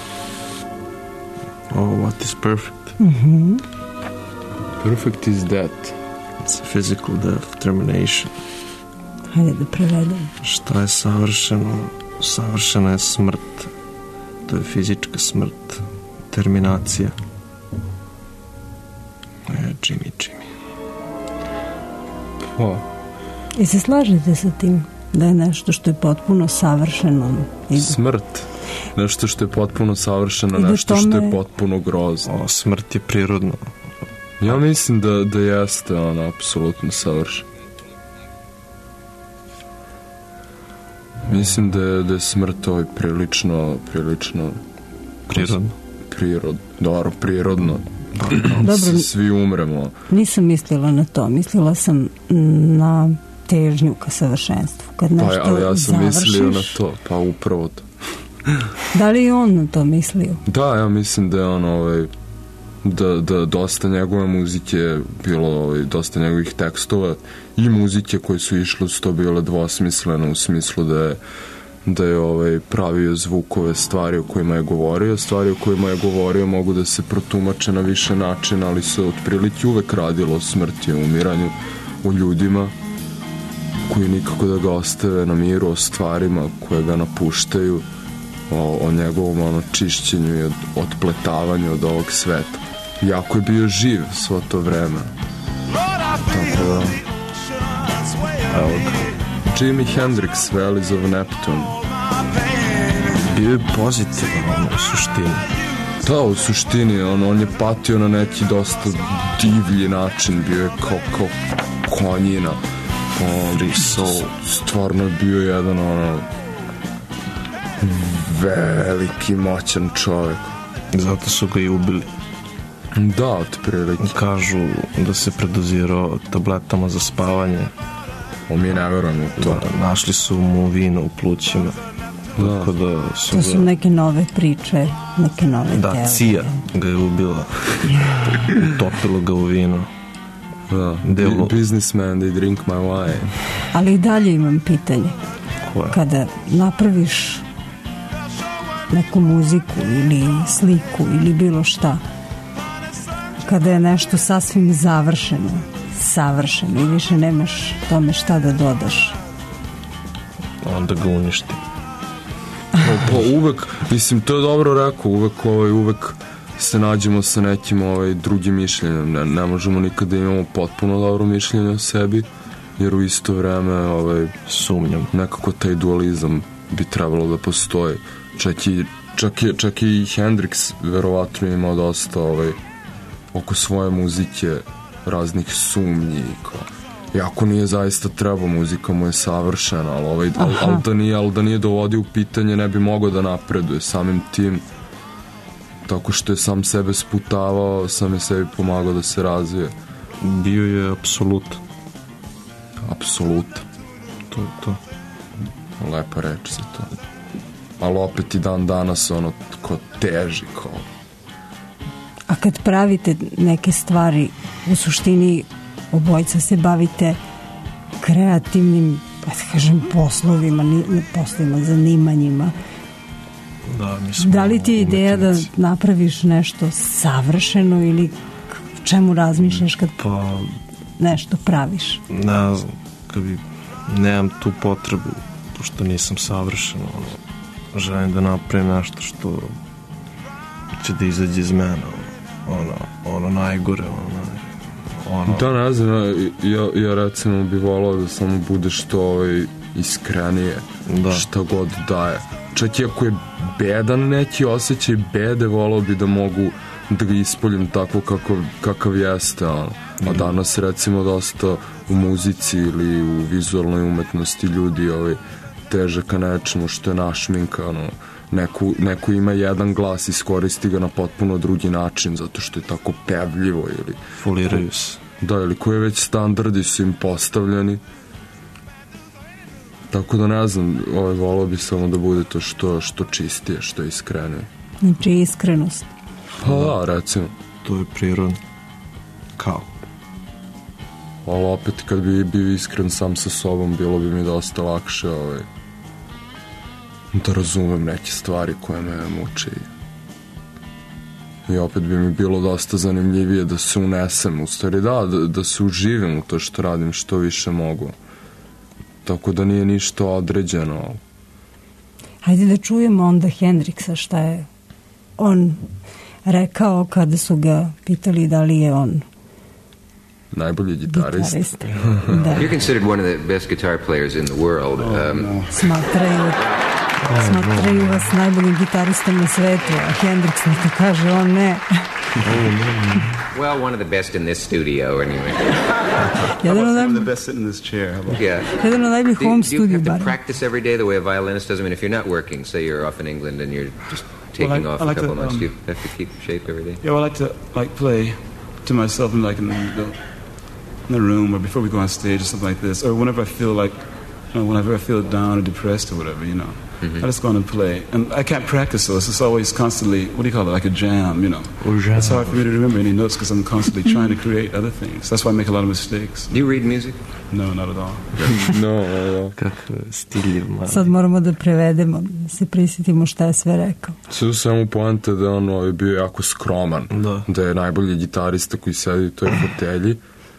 Oh, what is perfect? Mm-hmm. Perfect is death. It's a physical death, termination. Hajde da prevedem. Šta je savršeno? Savršena je smrt. To je fizička smrt. Terminacija. E, Jimmy, Jimmy. O, I se slažete sa tim da je nešto što je potpuno savršeno? I... Smrt. Nešto što je potpuno savršeno, nešto tome... što je potpuno grozno. O, smrt je prirodno. Ja mislim da, da jeste ono apsolutno savršeno. Mislim da je, da je smrt ovaj prilično, prilično... Prirodno. Prirodno. Dobro, prirodno. Dobro, svi umremo. Nisam mislila na to. Mislila sam na težnju ka savršenstvu. Kad nešto pa, ali ja sam završiš... mislio na to. Pa upravo to. Da li je on na to mislio? Da, ja mislim da je on ovaj... Da, da dosta njegove muzike bilo ovaj, dosta njegovih tekstova i muzike koje su išle su to bile dvosmislene u smislu da je da je ovaj, pravio zvukove stvari o kojima je govorio. Stvari o kojima je govorio mogu da se protumače na više načina, ali se otprilike uvek radilo o smrti, o umiranju, o ljudima koji nikako da ga ostave na miru, o stvarima koje ga napuštaju, o, o njegovom ono, čišćenju i od, otpletavanju od ovog sveta. Jako je bio živ svo to vreme. Tako da... Evo ga. Jimi Hendrix, Valleys of Neptune. Bio je pozitivan u suštini. Da, u suštini, on, on je patio na neki dosta divlji način, bio je kao, kao konjina. On, stvarno je bio jedan ono veliki moćan čovjek. Zato su ga i ubili. Da, otprilike. Kažu da se predozirao tabletama za spavanje. O, mi ne verujem u to. Da, našli su mu vino u plućima. Da. Tako da su to su ga... neke nove priče, neke nove da, teorije. Da, Cija ga je ubila. Utopilo ga u vino. Da, Delo... businessman, they drink my wine. Ali i dalje imam pitanje. Koje? Kada napraviš neku muziku ili sliku ili bilo šta, kada je nešto sasvim završeno, savršeno i više nemaš tome šta da dodaš, onda ga uništi. Pa, pa uvek, mislim, to je dobro rekao, uvek, ovaj, uvek se nađemo sa nekim ovaj, drugim mišljenjem. Ne, ne možemo nikada da imamo potpuno dobro mišljenje o sebi, jer u isto vreme ovaj, sumnjam. Nekako taj dualizam bi trebalo da postoji. Čak i, čak i, čak i Hendrix verovatno imao dosta ovaj, oko svoje muzike raznih sumnji. Kao. Iako nije zaista trebao, muzika mu je savršena, ali, ovaj, al, al, da nije, al da nije dovodio u pitanje, ne bi mogao da napreduje samim tim. Tako što je sam sebe sputavao, sam je sebi pomagao da se razvije. Bio je apsolut. Apsolut. To je to. Lepa reč za to. Ali opet i dan danas ono ko teži, kao. A kad pravite neke stvari, u suštini obojca se bavite kreativnim, pa da kažem, poslovima, poslovima, zanimanjima. Da, mislim, da li ti je ideja da napraviš nešto savršeno ili čemu razmišljaš kad pa, nešto praviš? Ne znam, kad bi, nemam tu potrebu, pošto nisam savršen, ono, želim da napravim nešto što će da izađe iz mene, ono, ono najgore, ono, ono. Da, ne znam, ja, ja recimo bi volao da samo bude što ovaj, iskrenije, da. Šta god daje. Čak i ako je bedan neki osjećaj bede, volao bi da mogu da ga ispoljim tako kako, kakav jeste, ono. A danas recimo dosta u muzici ili u vizualnoj umetnosti ljudi ovaj, teže ka nečemu što je našminka, ono. Neko, neko ima jedan glas, iskoristi ga na potpuno drugi način zato što je tako pevljivo ili foliraju se. Da, ili koji već standardi su im postavljeni. Tako da ne znam, ovaj, volao bi samo da bude to što, što čistije, što iskrenije. Znači iskrenost. Pa da, recimo. To je prirodno. Kao. Ali opet kad bi bio iskren sam sa sobom, bilo bi mi dosta lakše ovaj, da razumem neke stvari koje me muče. I opet bi mi bilo dosta zanimljivije da se unesem, u stvari da, da, da se uživim u to što radim što više mogu. Tako da nije ništa određeno. Hajde da čujemo onda Hendrixa šta je on rekao kada su ga pitali da li je on najbolji gitarist. Gitarist. Da. You're considered one of the best guitar players in the world. Oh, um, no. Smatraju, smatraju vas najboljim gitaristom na svetu, a Hendrix mi to kaže, on ne. Well, one of the best in this studio, anyway. Jedan od One of the best sitting in this chair. How about Yeah. Jedan od najboljih u ovom studiju, Do you have to bar. practice every day the way a violinist does? I mean, if you're not working, say you're off in England and you're just taking Well, I- off I a like couple to, months, um, do you have to keep shape every day? Yeah, well, I like to like play to myself in like in the, in the room or before we go on stage or something like this, or whenever I feel like, you know, whenever I feel down or depressed or whatever, you know, Mhm. I just go on and play. And I can't practice those. It's always constantly, what do you call it, like a jam, you know. It's hard for me to remember any notes because I'm constantly trying to create other things. That's why I make a lot of mistakes. Do you read music? No, not at all. No, no, no. Kako stiljiv mali. Sad moramo da prevedemo, da se prisjetimo šta je sve rekao. Sve u svemu poanta da je on ovaj, bio jako skroman, da. da je najbolji gitarista koji sedi u toj fotelji,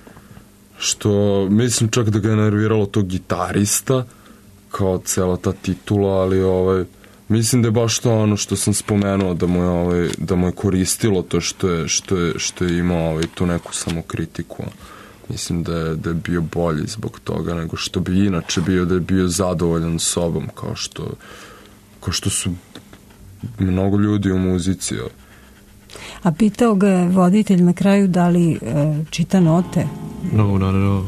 što mislim čak da ga je nerviralo to gitarista, kao cela ta titula, ali ovaj, mislim da je baš to ono što sam spomenuo, da mu je, ovaj, da mu je koristilo to što je, što je, što je imao ovaj, tu neku samokritiku. Mislim da je, da je bio bolji zbog toga nego što bi inače bio, da je bio zadovoljan sobom, kao što, kao što su mnogo ljudi u muzici. A pitao ga je voditelj na kraju da li e, čita note. No, no, no.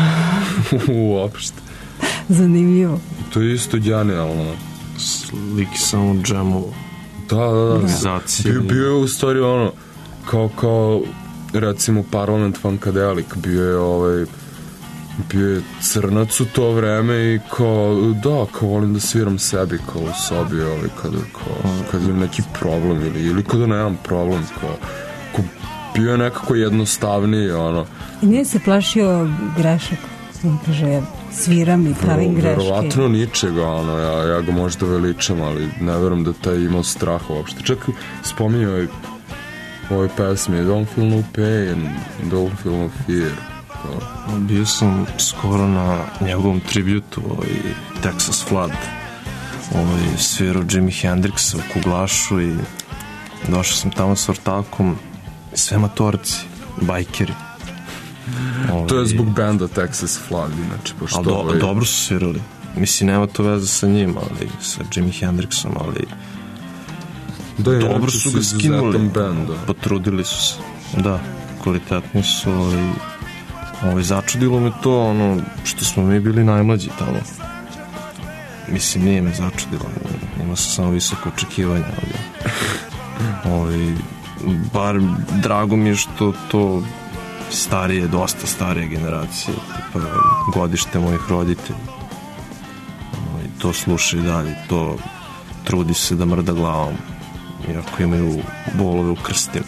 Uopšte. Zanimljivo. To je isto genijalno. Sliki samo džemovo. Da, da, da. Bio, bio je u stvari ono, kao, kao recimo Parliament Funkadelic, bio je ovaj, bio je crnac u to vreme i kao, da, kao volim da sviram sebi kao u sobi, ovaj, kada, kao, kada imam neki problem ili, ili kada nemam problem, kao, kao bio je nekako jednostavniji, ono. I nije se plašio grešak. On kaže, ja sviram i pravim greške. Verovatno ničega, ono, ja, ja ga možda veličam, ali ne verujem da taj imao straha uopšte. Čak spominjao je ovoj pesmi Don't feel no pain, don't feel no fear. To. Bio sam skoro na njegovom tributu, ovaj Texas Flood. Ovaj svirao Jimi Hendrixa u Kuglašu i došao sam tamo s ortakom, sve matorci, bajkeri. Ovaj, to je zbog benda Texas Flood, inače. Ali do, ovaj... dobro su svirali. Mislim, nema to veze sa njim, ali sa Jimi Hendrixom, ali da, dobro su ga skinuli, band, potrudili su se. Da, kvalitetni su, ali ovaj, začudilo me to, ono, što smo mi bili najmlađi tamo. Mislim, nije me začudilo, ima se samo visoko očekivanja, ali ovaj, bar drago mi je što to starije, dosta starije generacije, tipa godište mojih roditelja, ovaj, to sluša i dalje, to trudi se da mrda glavom, iako imaju bolove u krstima.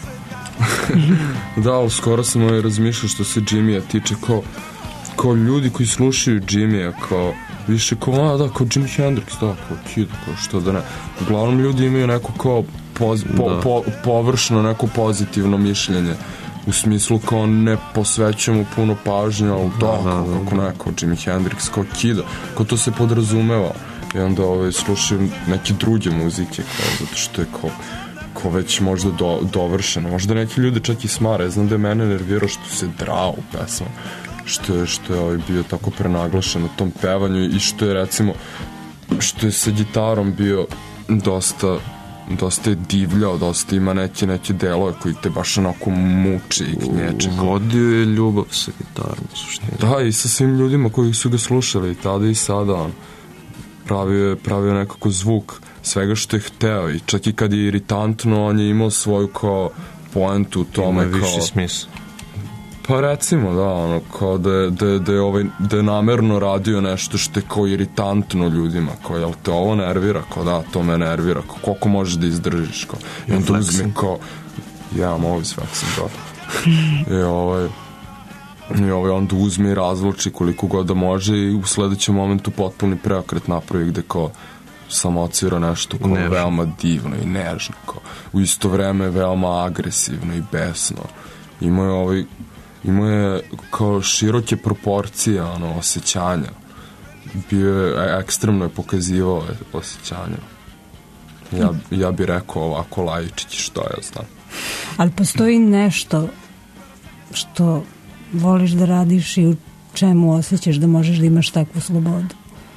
Da, ali skoro sam ovaj razmišljao što se Jimmya tiče, kao, kao ljudi koji slušaju Jimmya, kao više kao, a da, kao Jimi Hendrix, da, kao Kid, kao što da ne. Uglavnom ljudi imaju neko kao poz, po, po, površno neko pozitivno mišljenje, u smislu kao ne posvećujemo puno pažnje, ali da, da, kao, da, kako ne, kao Jimi Hendrix, kao Kida, kao to se podrazumeva. I onda ovaj, slušaju neke druge muzike, kao, zato što je kao ko već možda do, dovršeno. Možda neki ljudi čak i smara. Ja znam da je mene nervirao što se drao u pesmu. Što je, što je ovaj bio tako prenaglašen na tom pevanju i što je recimo što je sa gitarom bio dosta dosta je divljao, dosta ima neke, neke delove koji te baš onako muči i gnječe. Vodio je ljubav sa gitarom, suštine. Da, i sa svim ljudima koji su ga slušali i tada i sada on pravio je, pravio nekako zvuk svega što je hteo i čak i kad je iritantno on je imao svoju kao poentu u tome. Ima kao viši smisla. Pa recimo, da, ono, kao da je, da je, da je, ovaj, da je namerno radio nešto što je kao iritantno ljudima, kao, jel te ovo nervira, kao da, to me nervira, kao, koliko možeš da izdržiš, kao, i onda uzme, kao, ja, mogu s flexom, da. I ovaj, i ovaj, onda uzme i razluči koliko god da može i u sledećem momentu potpuni preokret napravi gde, kao, samo odsvira nešto kao nežno. Veoma divno i nežno, kao, u isto vreme veoma agresivno i besno. Imao je ovaj imao je kao široke proporcije ono, osjećanja. Bio je, ekstremno je pokazivao osjećanja. Ja, ja bih rekao ovako laičići što ja znam. Ali postoji nešto što voliš da radiš i u čemu osjećaš da možeš da imaš takvu slobodu?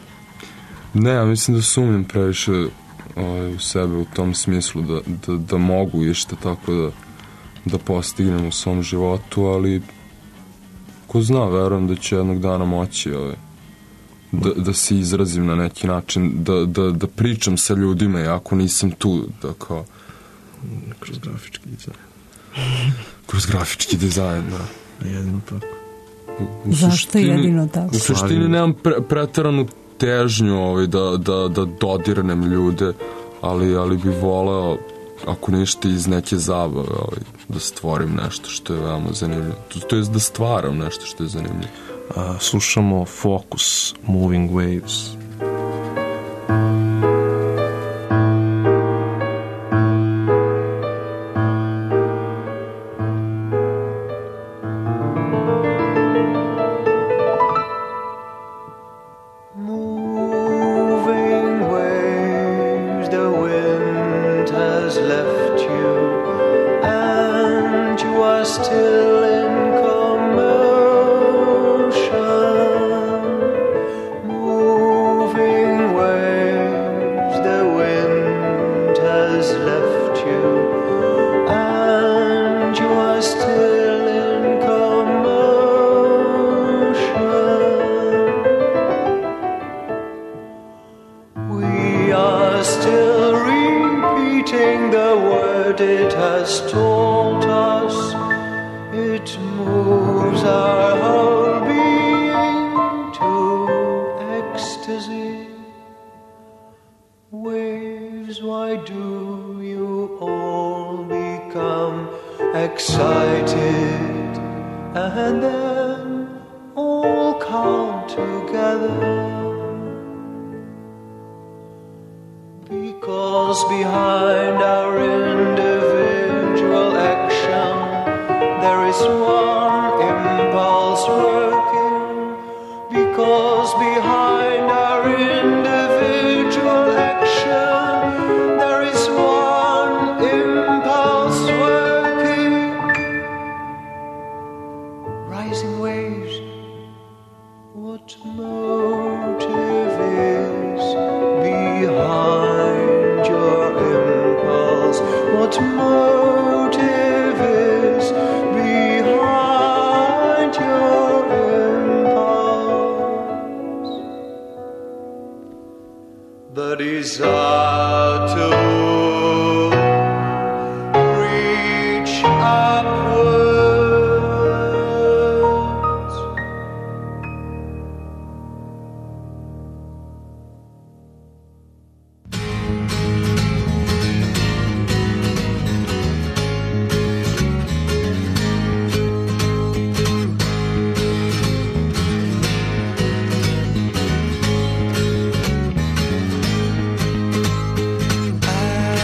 Ne, ja mislim da sumnjam previše ovaj, u sebe u tom smislu da, da, da mogu išta tako da, da postignem u svom životu, ali ko zna, verujem da će jednog dana moći ovaj, da, da se izrazim na neki način, da, da, da pričam sa ljudima iako nisam tu, da kao kroz grafički dizajn. Kroz grafički dizajn, da. Jedino tako. U, u Zašto suštini, jedino tako? U suštini nemam pre, pretaranu težnju ovaj, da, da, da dodirnem ljude, ali, ali bi voleo, ako ništa iz neke zabave, ovaj, da stvorim nešto što je veoma zanimljivo. To, to je da stvaram nešto što je zanimljivo. A, slušamo Focus, Moving Waves. I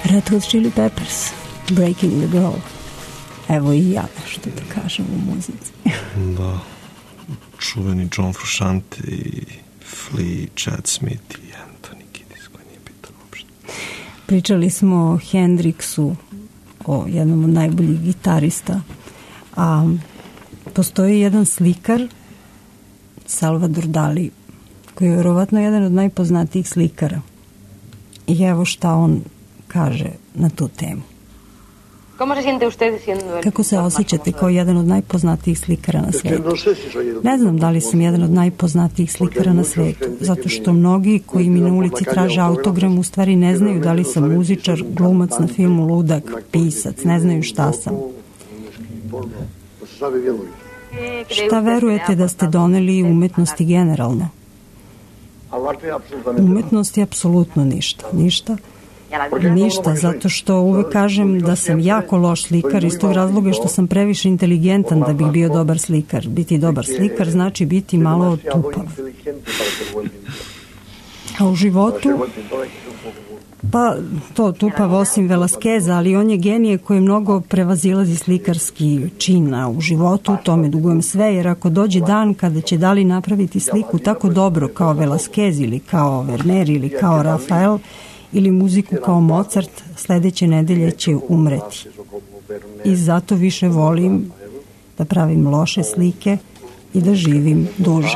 Red Hot Chili Peppers, Breaking the Girl. Evo i ja nešto da kažem u muzici. Da, čuveni John Frusciante i Flea, Chad Smith i Anthony Kiedis, koji nije bitan uopšte. Pričali smo o Hendrixu, o jednom od najboljih gitarista, a postoji jedan slikar, Salvador Dali, koji je vjerovatno jedan od najpoznatijih slikara. I evo šta on kaže na tu temu. Kako se osjećate kao jedan od najpoznatijih slikara na svijetu? Ne znam da li sam jedan od najpoznatijih slikara na svijetu, zato što mnogi koji mi na ulici traže autogram u stvari ne znaju da li sam muzičar, glumac na filmu Ludak, pisac, ne znaju šta sam. Šta verujete da ste doneli umetnosti generalno? Umetnost je apsolutno ništa. Ništa. Ništa, zato što uvek kažem da sam jako loš slikar iz tog razloga što sam previše inteligentan da bih bio dobar slikar. Biti dobar slikar znači biti malo tupav. A u životu, pa to tupav osim Velaskeza, ali on je genije koji mnogo prevazilazi slikarski čin, a u životu tome dugujem sve, jer ako dođe dan kada će Dali napraviti sliku tako dobro kao Velaskez ili kao Vermeer ili kao Rafael, ili muziku kao Mozart, sledeće nedelje će umreti. I zato više volim da pravim loše slike i da živim duže.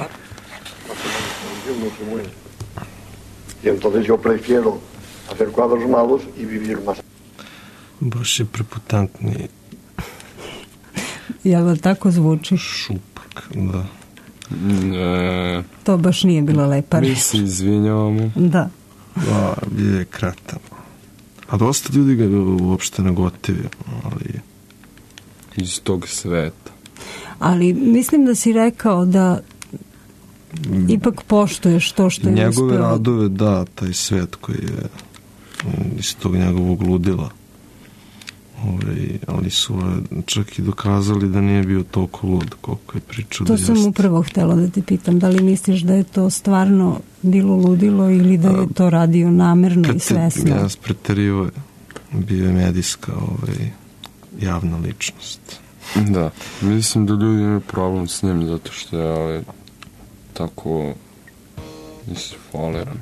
Baš je prepotentni. Jel da tako zvuči? Šupak, da. Ne. To baš nije bila lepa reč. Mi se izvinjavamo. Da. Da, je kratan. A dosta ljudi ga uopšte ne gotivi, ali iz tog sveta. Ali mislim da si rekao da ipak poštuješ to što je uspeo. Njegove radove, da, taj svet koji je iz tog njegovog ludila. Ove, ali su čak i dokazali da nije bio toliko lud koliko je pričao. To sam upravo htjela da te pitam, da li misliš da je to stvarno bilo ludilo ili da je to radio namerno i svesno? Ja preterivo, bio je medijska ovaj, javna ličnost. Da, mislim da ljudi imaju problem s njim zato što je ovaj, tako mislim faliran.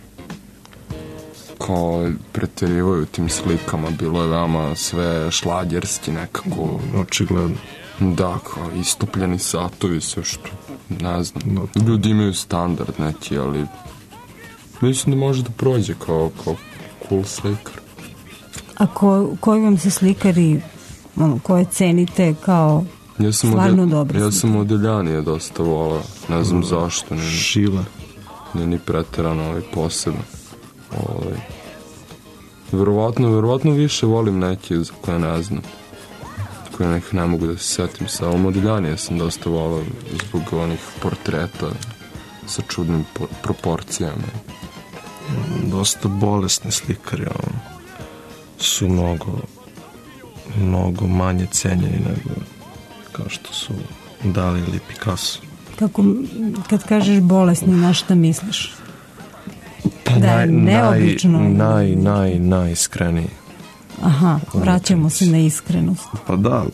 Kao preterivaju tim slikama, bilo je veoma sve šlagerski nekako. Očigledno. Da, kao istopljeni satovi, sve što, ne znam, ljudi imaju standard neki, ali mislim da može da prođe kao, kao cool slikar. A ko, koji vam se slikari, ono, koje cenite kao ja stvarno dobro? Ja sam Odiljanije dosta volao, ne znam zašto. Ne, Šila. Ne ni preterano ovaj posebno. Ovaj. Verovatno, verovatno više volim neke za koje ne znam, koje nekih ne mogu da se setim. Sa Omodiljanije sam dosta volao zbog onih portreta sa čudnim po- proporcijama. Dosta bolesni slikari on, su mnogo mnogo manje cenjeni nego kao što su Dali ili Picasso. Kako, kad kažeš bolesni, na šta misliš? Pa da je neobično. Naj, naj, naj, najiskreniji. Aha, vraćamo se na iskrenost. Pa da,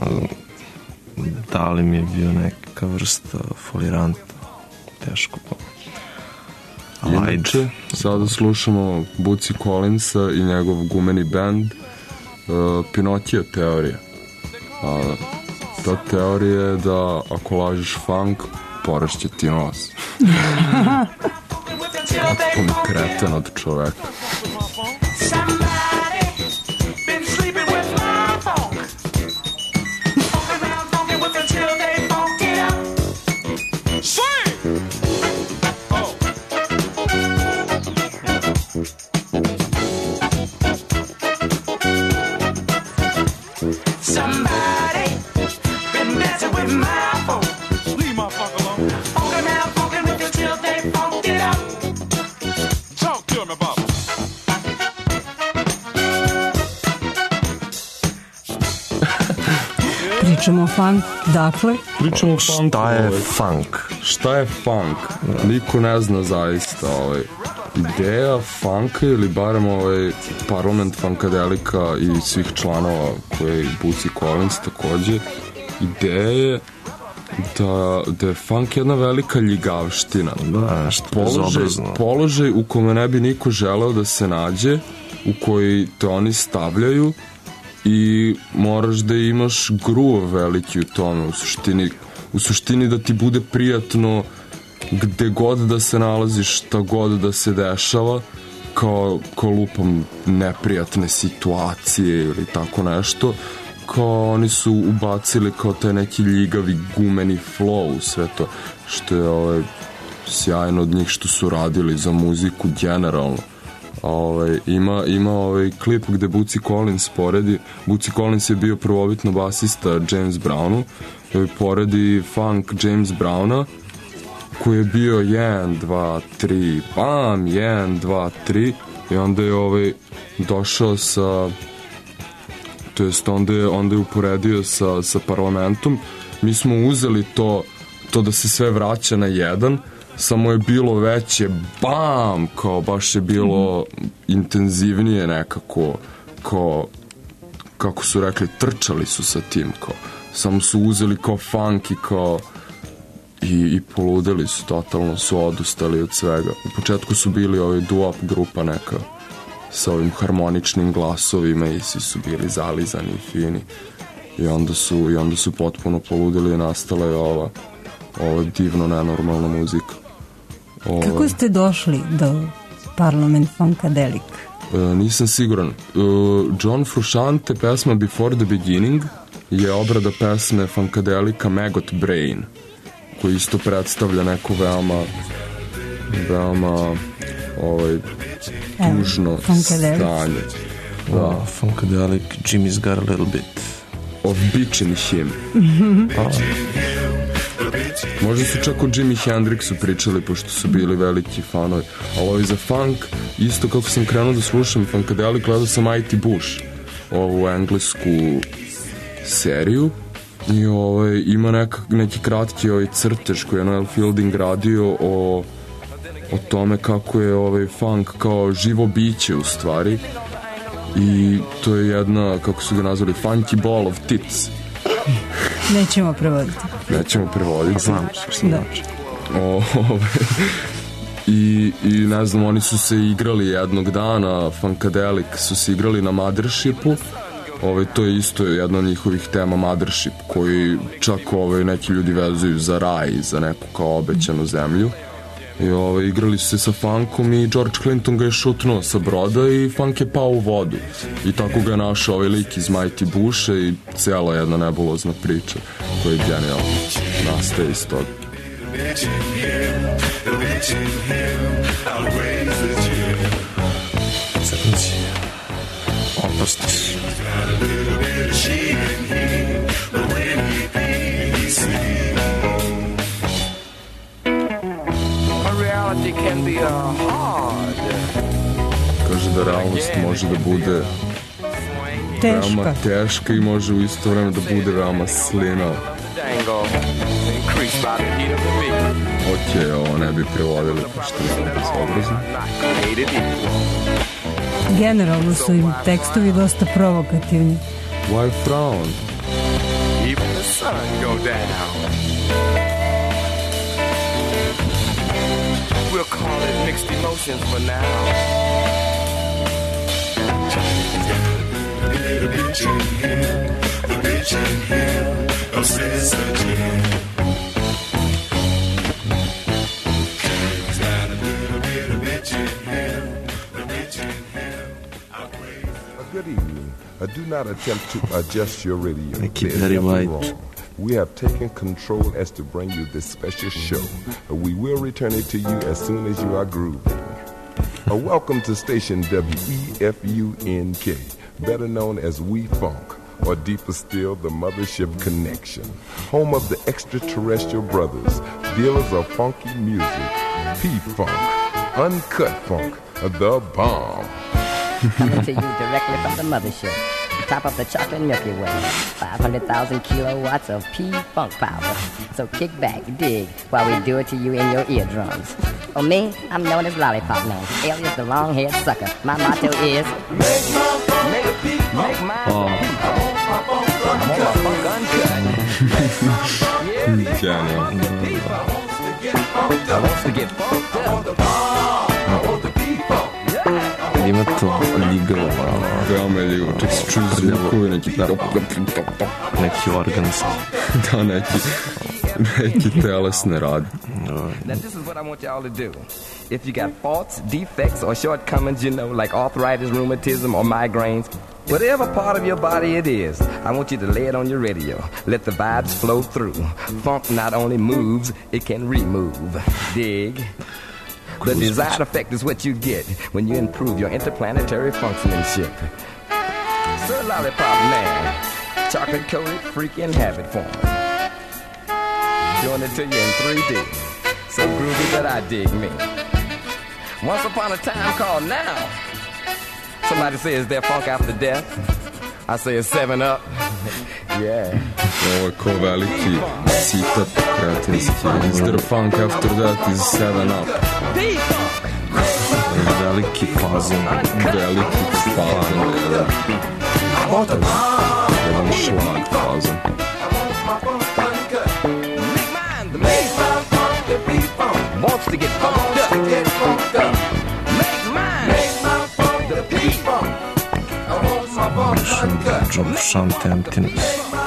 Dali mi je bio neka vrsta foliranta. Teško pa. Inače, sada slušamo Bootsy Collinsa i njegov gumeni band uh, Pinocchio teorija. A, ta teorija je da ako lažeš funk, porašće ti nos. Kako mi kreten od čoveka. Pričamo o funk, dakle? Pričamo o funk. Šta je funk? Šta je funk? Niko ne zna zaista. Ovaj. Ideja funka ili barem ovaj parlament funkadelika i svih članova koje je Bootsy Collins takođe, ideja je da, da je funk jedna velika ljigavština. Da, što položaj, položaj u kome ne bi niko želeo da se nađe, u koji te oni stavljaju i moraš da imaš gruv veliki u tome, u suštini, u suštini da ti bude prijatno gde god da se nalaziš, šta god da se dešava, kao, kao lupam neprijatne situacije ili tako nešto, kao oni su ubacili kao taj neki ljigavi gumeni flow u sve to, što je ovaj, sjajno od njih što su radili za muziku generalno. Ovaj, ima ima ovaj klip gde Bootsy Collins poredi, Bootsy Collins je bio prvobitno basista James Brownu, i poredi funk James Browna, koji je bio jedan, dva, tri, bam, jedan, dva, tri, i onda je ovaj došao sa, to jest onda je, onda je uporedio sa, sa parlamentom. Mi smo uzeli to, to da se sve vraća na jedan, samo je bilo veće, bam, kao baš je bilo intenzivnije nekako, kao, kako su rekli, trčali su sa tim, kao, samo su uzeli kao funk i kao, i, i poludeli su, totalno su odustali od svega. U početku su bili ovaj doo-wop grupa neka, sa ovim harmoničnim glasovima i svi su bili zalizani i fini. I onda su, i onda su potpuno poludeli i nastala je ova, ova divno nenormalna muzika. Ova... Kako ste došli do Parlament Funkadelic? E, nisam siguran. E, John Frusciante, pesma Before the Beginning, je obrada pesme Funkadelika Maggot Brain, koji isto predstavlja neko veoma veoma ovaj tužno stanje. Da. Oh, Funkadelic, Jimmy's got a little bit of bitch in him. Oh. Možda su čak o Jimi Hendrixu pričali, pošto su bili veliki fanovi. Ali ovaj za funk, isto kako sam krenuo da slušam Funkadelic, gledao sam Mighty Bush, ovu englesku seriju. I ovaj, ima neka, neki kratki ovaj crtež koji je Noel Fielding radio o, o tome kako je ovaj funk kao živo biće u stvari, i to je jedna, kako su ga nazvali, funky ball of tits. Nećemo prevoditi. Nećemo prevoditi. Znam što da. znači. O, ovaj, i, I ne znam, oni su se igrali jednog dana, Funkadelic su se igrali na Mothershipu. Ovaj, to je isto jedna od njihovih tema, Mothership, koji čak ovaj, neki ljudi vezuju za raj, za neku kao obećanu zemlju. I ovaj, igrali su se sa funkom i George Clinton ga je šutnuo sa broda i funk je pao u vodu. I tako ga je našao ovaj lik iz Mighty Busha i cijela jedna nebulozna priča koja je genijalna. Nastaje iz toga. Crnici. Opasti su. Kaže da realnost može da bude teška, veoma teška i može u isto vreme da bude veoma slina. Ok, ovo ne bi prevodili pošto je bezobrazno. Generalno su im tekstovi dosta provokativni. Why frown? Even the sun go down. We'll call it mixed emotions for now. The bitch in him, the bitch in him, obsessed again. He's got a little bit of bitch in him, the bitch in him. Good evening. Uh, do not attempt to adjust your radio. Thank you very much. We have taken control as to bring you this special show. Uh, we will return it to you as soon as you are grooving. Uh, welcome to station W E F U N K, better known as We Funk, or deeper still, the Mothership Connection, home of the extraterrestrial brothers, dealers of funky music, P-Funk, Uncut Funk, the bomb. Coming to you directly from the Mothership. top of the chocolate Milky Way. five hundred thousand kilowatts of P-Funk power. So kick back, dig, while we do it to you in your eardrums. Oh, me? I'm known as Lollipop Man, alias the long-haired sucker. My motto is... Make my funk, make, make my oh. I want my funk uncut. Genial. I want to get funked up. Ima to ligalo, veoma je ligalo, čak se čuju zvukovi, neki neki organski. Da, neki, neki telesne radi. Now this is what I want y'all to do. If you got faults, defects, or shortcomings, you know, like arthritis, rheumatism, or migraines, whatever part of your body it is, I want you to lay it on your radio. Let the vibes flow through. Funk not only moves, it can remove. Dig? The desired effect is what you get when you improve your interplanetary functionship. Sir Lollipop Man, chocolate-coated freaking habit former. Doing it to you in three D. So groovy that I dig me. Once upon a time called now. Somebody says they're funk after death. I say it's seven up. Yeah. Ovo je ko veliki citat kreatinski. Instead of funk after death is seven up. Veliki fazon. Veliki fazon. Jedan šlag fazon. Wants to get funked up. Make mine. The P-Funk. Job Shant Emptiness.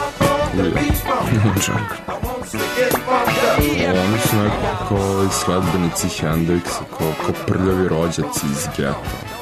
Oni su nekako sledbenici Hendrixa, kao, kao prljavi rođaci iz geta.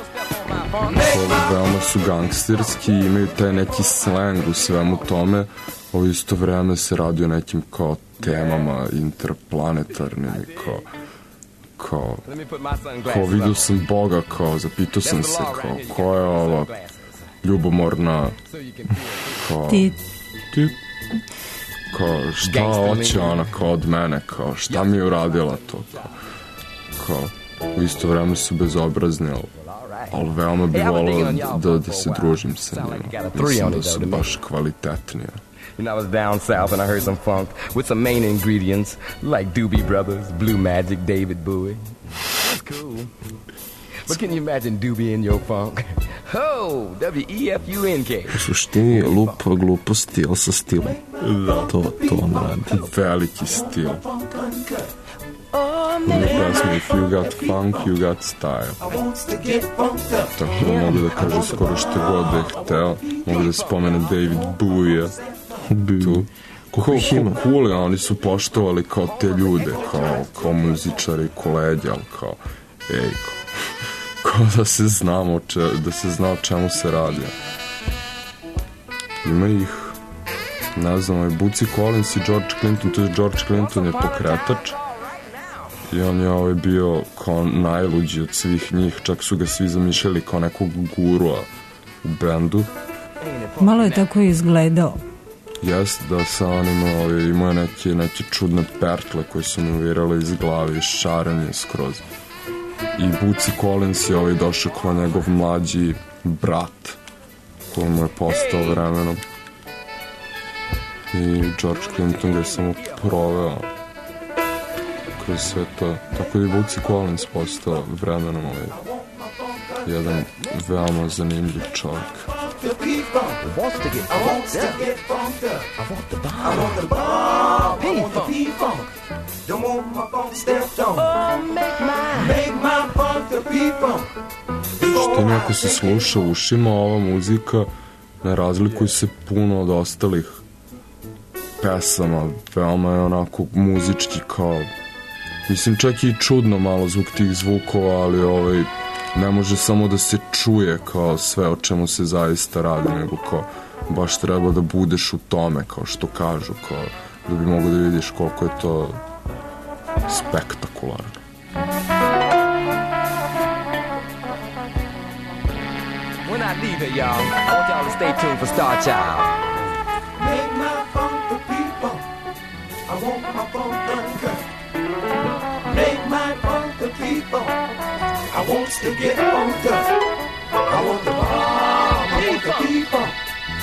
Veoma su gangsterski, imaju taj neki slang u svemu tome, a u isto vreme se radi o nekim kao temama interplanetarnim, kao kao, kao vidio sam Boga, kao zapitao sam se, kao ko je ova ljubomorna, kao ti ti kao šta hoće ona kao od mene, kao šta mi je uradila to, kao, kao u isto vreme su bezobrazni, ali, ali veoma bi volao da, da se družim sa njima. Mislim da su baš kvalitetnije. You know, I was down south and I heard some funk with some main ingredients like Doobie Brothers, Blue Magic, David Bowie. That's cool. But can you imagine Doobie in your funk? Ho! W E F U N K. U suštini lup gluposti, ali sa stilom. Da. To, to on radi. Veliki stil. U pesmi If you got funk, you got style. Tako da mogu da kažu skoro što god da je hteo. Mogu da spomene David Bowie. Tu. Ko, ko, cool, oni su poštovali kao te ljude, kao, kao muzičari i kolege, ali kao, ej, kao, kao da se znamo, če, da se zna o čemu se radi. Ima ih, ne znam, ovaj Bootsy Collins i George Clinton, to je George Clinton je pokretač i on je ovaj bio kao najluđi od svih njih, čak su ga svi zamišljali kao nekog gurua u bendu. Malo je tako izgledao. Jeste da sa onim ovaj, imao neke, neke čudne pertle koje su mu virale iz glave i šaranje skroz. I Bootsy Collins je ovaj došao kao njegov mlađi brat koji mu je postao vremenom. I George Clinton ga je samo proveo kroz sve to. Tako da je Bootsy Collins postao vremenom ovaj jedan veoma zanimljiv čovjek. The P-Funk wants to get funked up. I want the bomb. I want the bomb. I want the P-Funk. Don't want my funk stepped on. Oh, make my make my funk the P-Funk. Što neko se sluša ušima, ova muzika ne razlikuje se puno od ostalih pesama. Veoma je onako muzički kao, mislim čak i čudno malo zvuk tih zvukova, ali ovaj ne može samo da se čuje kao sve o čemu se zaista radi, nego kao baš treba da budeš u tome, kao što kažu, kao da bi mogo da vidiš koliko je to spektakularno. When I leave it, y'all, I want y'all to stay tuned for Star Child. Make my funk the people. I want my funk uncut. Make my funk the people. I want to get funked up. I want the bomb. I want the people.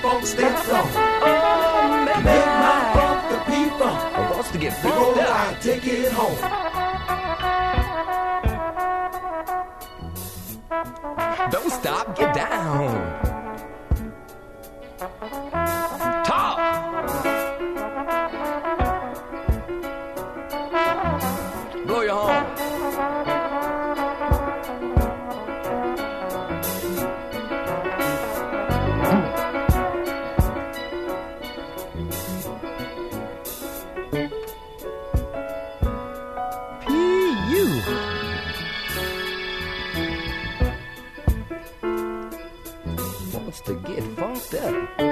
funk stepped on. Oh, make, make my funk the people. I wants to get fucked up. I take it home. Don't stop, get down. Talk. Blow your horn. To get funked up.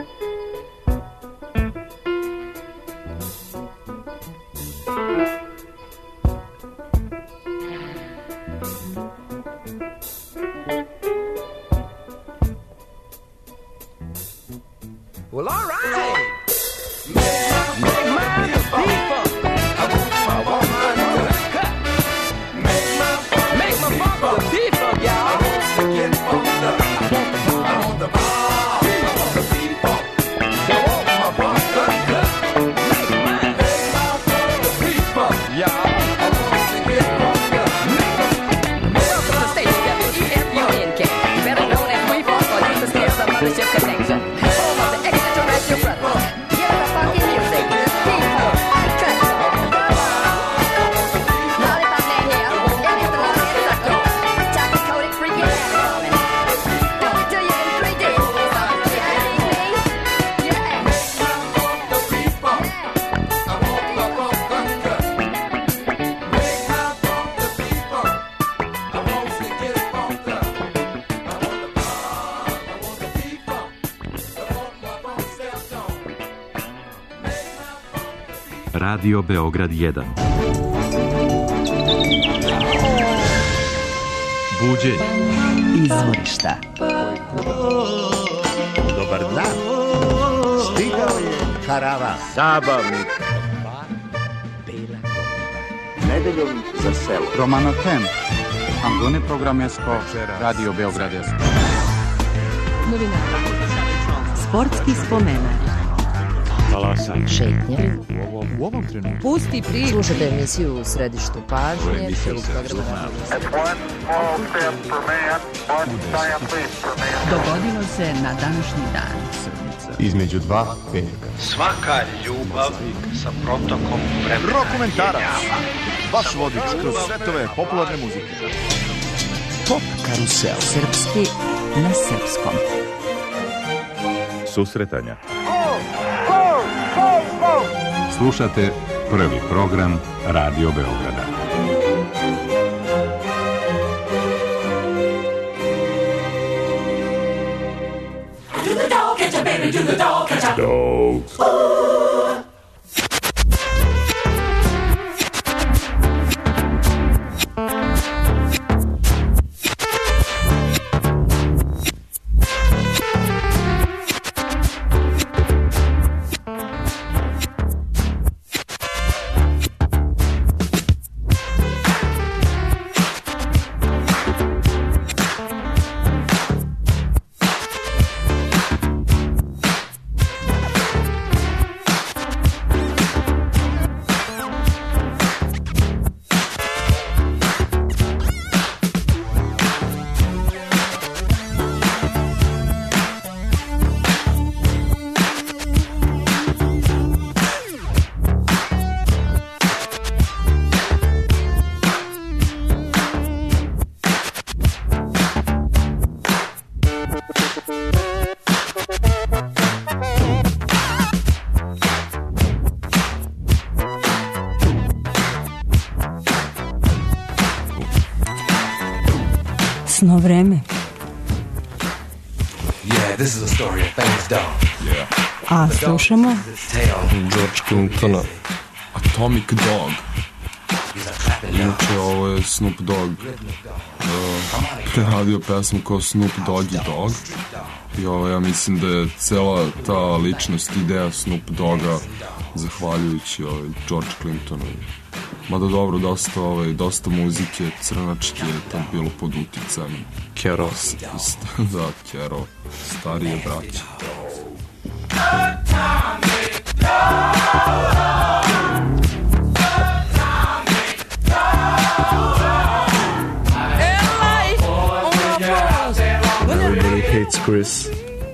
Well, all right. Make mine the people. I want my woman to cut. Make my make my funk the people, y'all. I want to get funked up. I want the connection. Home of the extraterrestrial brothers. Get the funky music. People, track song. Lollipop man here. And it's the long head sucker. Chocolate coated freaky animal. Do it to you in three D. It's all behind me. Yeah. The people. I want the funk cut. Make my funk the people. I want to get funked up. Radio Beograd jedan. Buđenje. Izvorišta. Dobar dan. Stigao je karavan. Zabavnik. Nedeljom za selo. Romano Tem. Angone programesko. Radio Beogradesko. Novinara. Sportski spomenar. Talasan. Šetnje. U ovom, u ovom trenutku. Pusti priču. Slušajte emisiju u središtu pažnje. Dogodilo se na današnji dan. Između dva petka. Svaka ljubav sa protokom vremena. Rokomentarac. Vaš vodič kroz svetove popularne muzike. Pop karusel. Srpski na srpskom. Susretanja. Slušate prvi program Radio Beograda. Do the dog catch a baby, do the dog catch a Dogs. Kasno vreme. Yeah, this is a story of famous dog. Yeah. A slušamo George Clintona Atomic Dog. Inače, ovo je Snoop Dogg uh, preradio pesmu kao Snoop Doggy Dog. I ovo, ja mislim da je cela ta ličnost, ideja Snoop Dogga zahvaljujući ovaj, George Clintonu. Mada dobro, dosta, ovaj, dosta muzike crnačke je tam bilo pod uticajem Kero. Da, Kero, starije braće. Everybody hates Chris.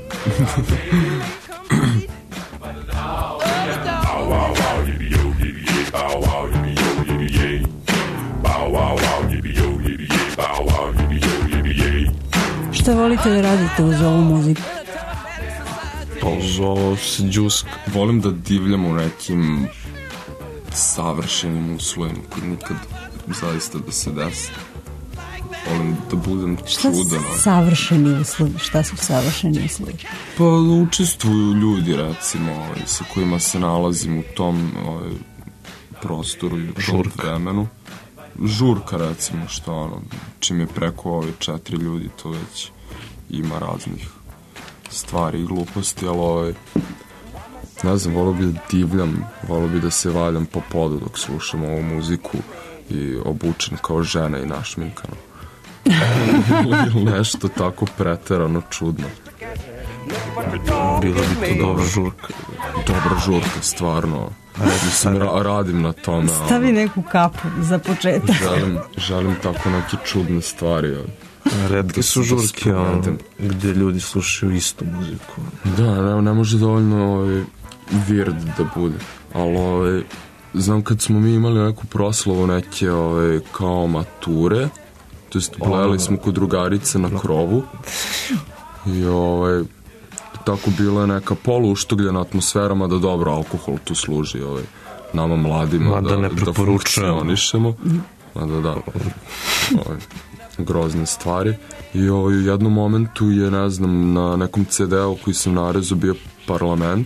Šta volite da radite uz ovu muziku? Pa uz ovo se džusk. Volim da divljam u nekim savršenim uslovima koji nikad zaista da se desi. Volim da budem čudan. Šta su savršeni uslovi? Šta su savršeni uslovi? Pa učestvuju ljudi, recimo, ovaj, sa kojima se nalazim u tom ovaj, prostoru i u tom vremenu. Žurka, recimo, što ono, čim je preko ove četiri ljudi, to već ima raznih stvari i gluposti, ali ovaj, ne znam, volio bi da divljam, volio bi da se valjam po podu dok slušam ovu muziku i obučen kao žena i našminkano. Ili nešto tako preterano čudno. Bila bi to dobra žurka. Dobra žurka, stvarno. Mislim, ra- radim na tome. Stavi neku kapu za početak. Želim, želim tako neke čudne stvari. Redke su žurke gdje ljudi slušaju istu muziku. Da, ne, ne može dovoljno ovaj, weird da bude. Ali ovaj, znam kad smo mi imali neku proslavu neke ovaj, kao mature, to jest pleli smo kod drugarice na krovu i ovaj, tako bila je neka poluštogljena atmosfera, mada dobro, alkohol tu služi ovaj, nama mladima mada da, ne da funkcionišemo. Mada da, ovaj, grozne stvari. I ovaj, u jednom momentu je, ne znam, na nekom ce de-u koji sam narezo bio Parlament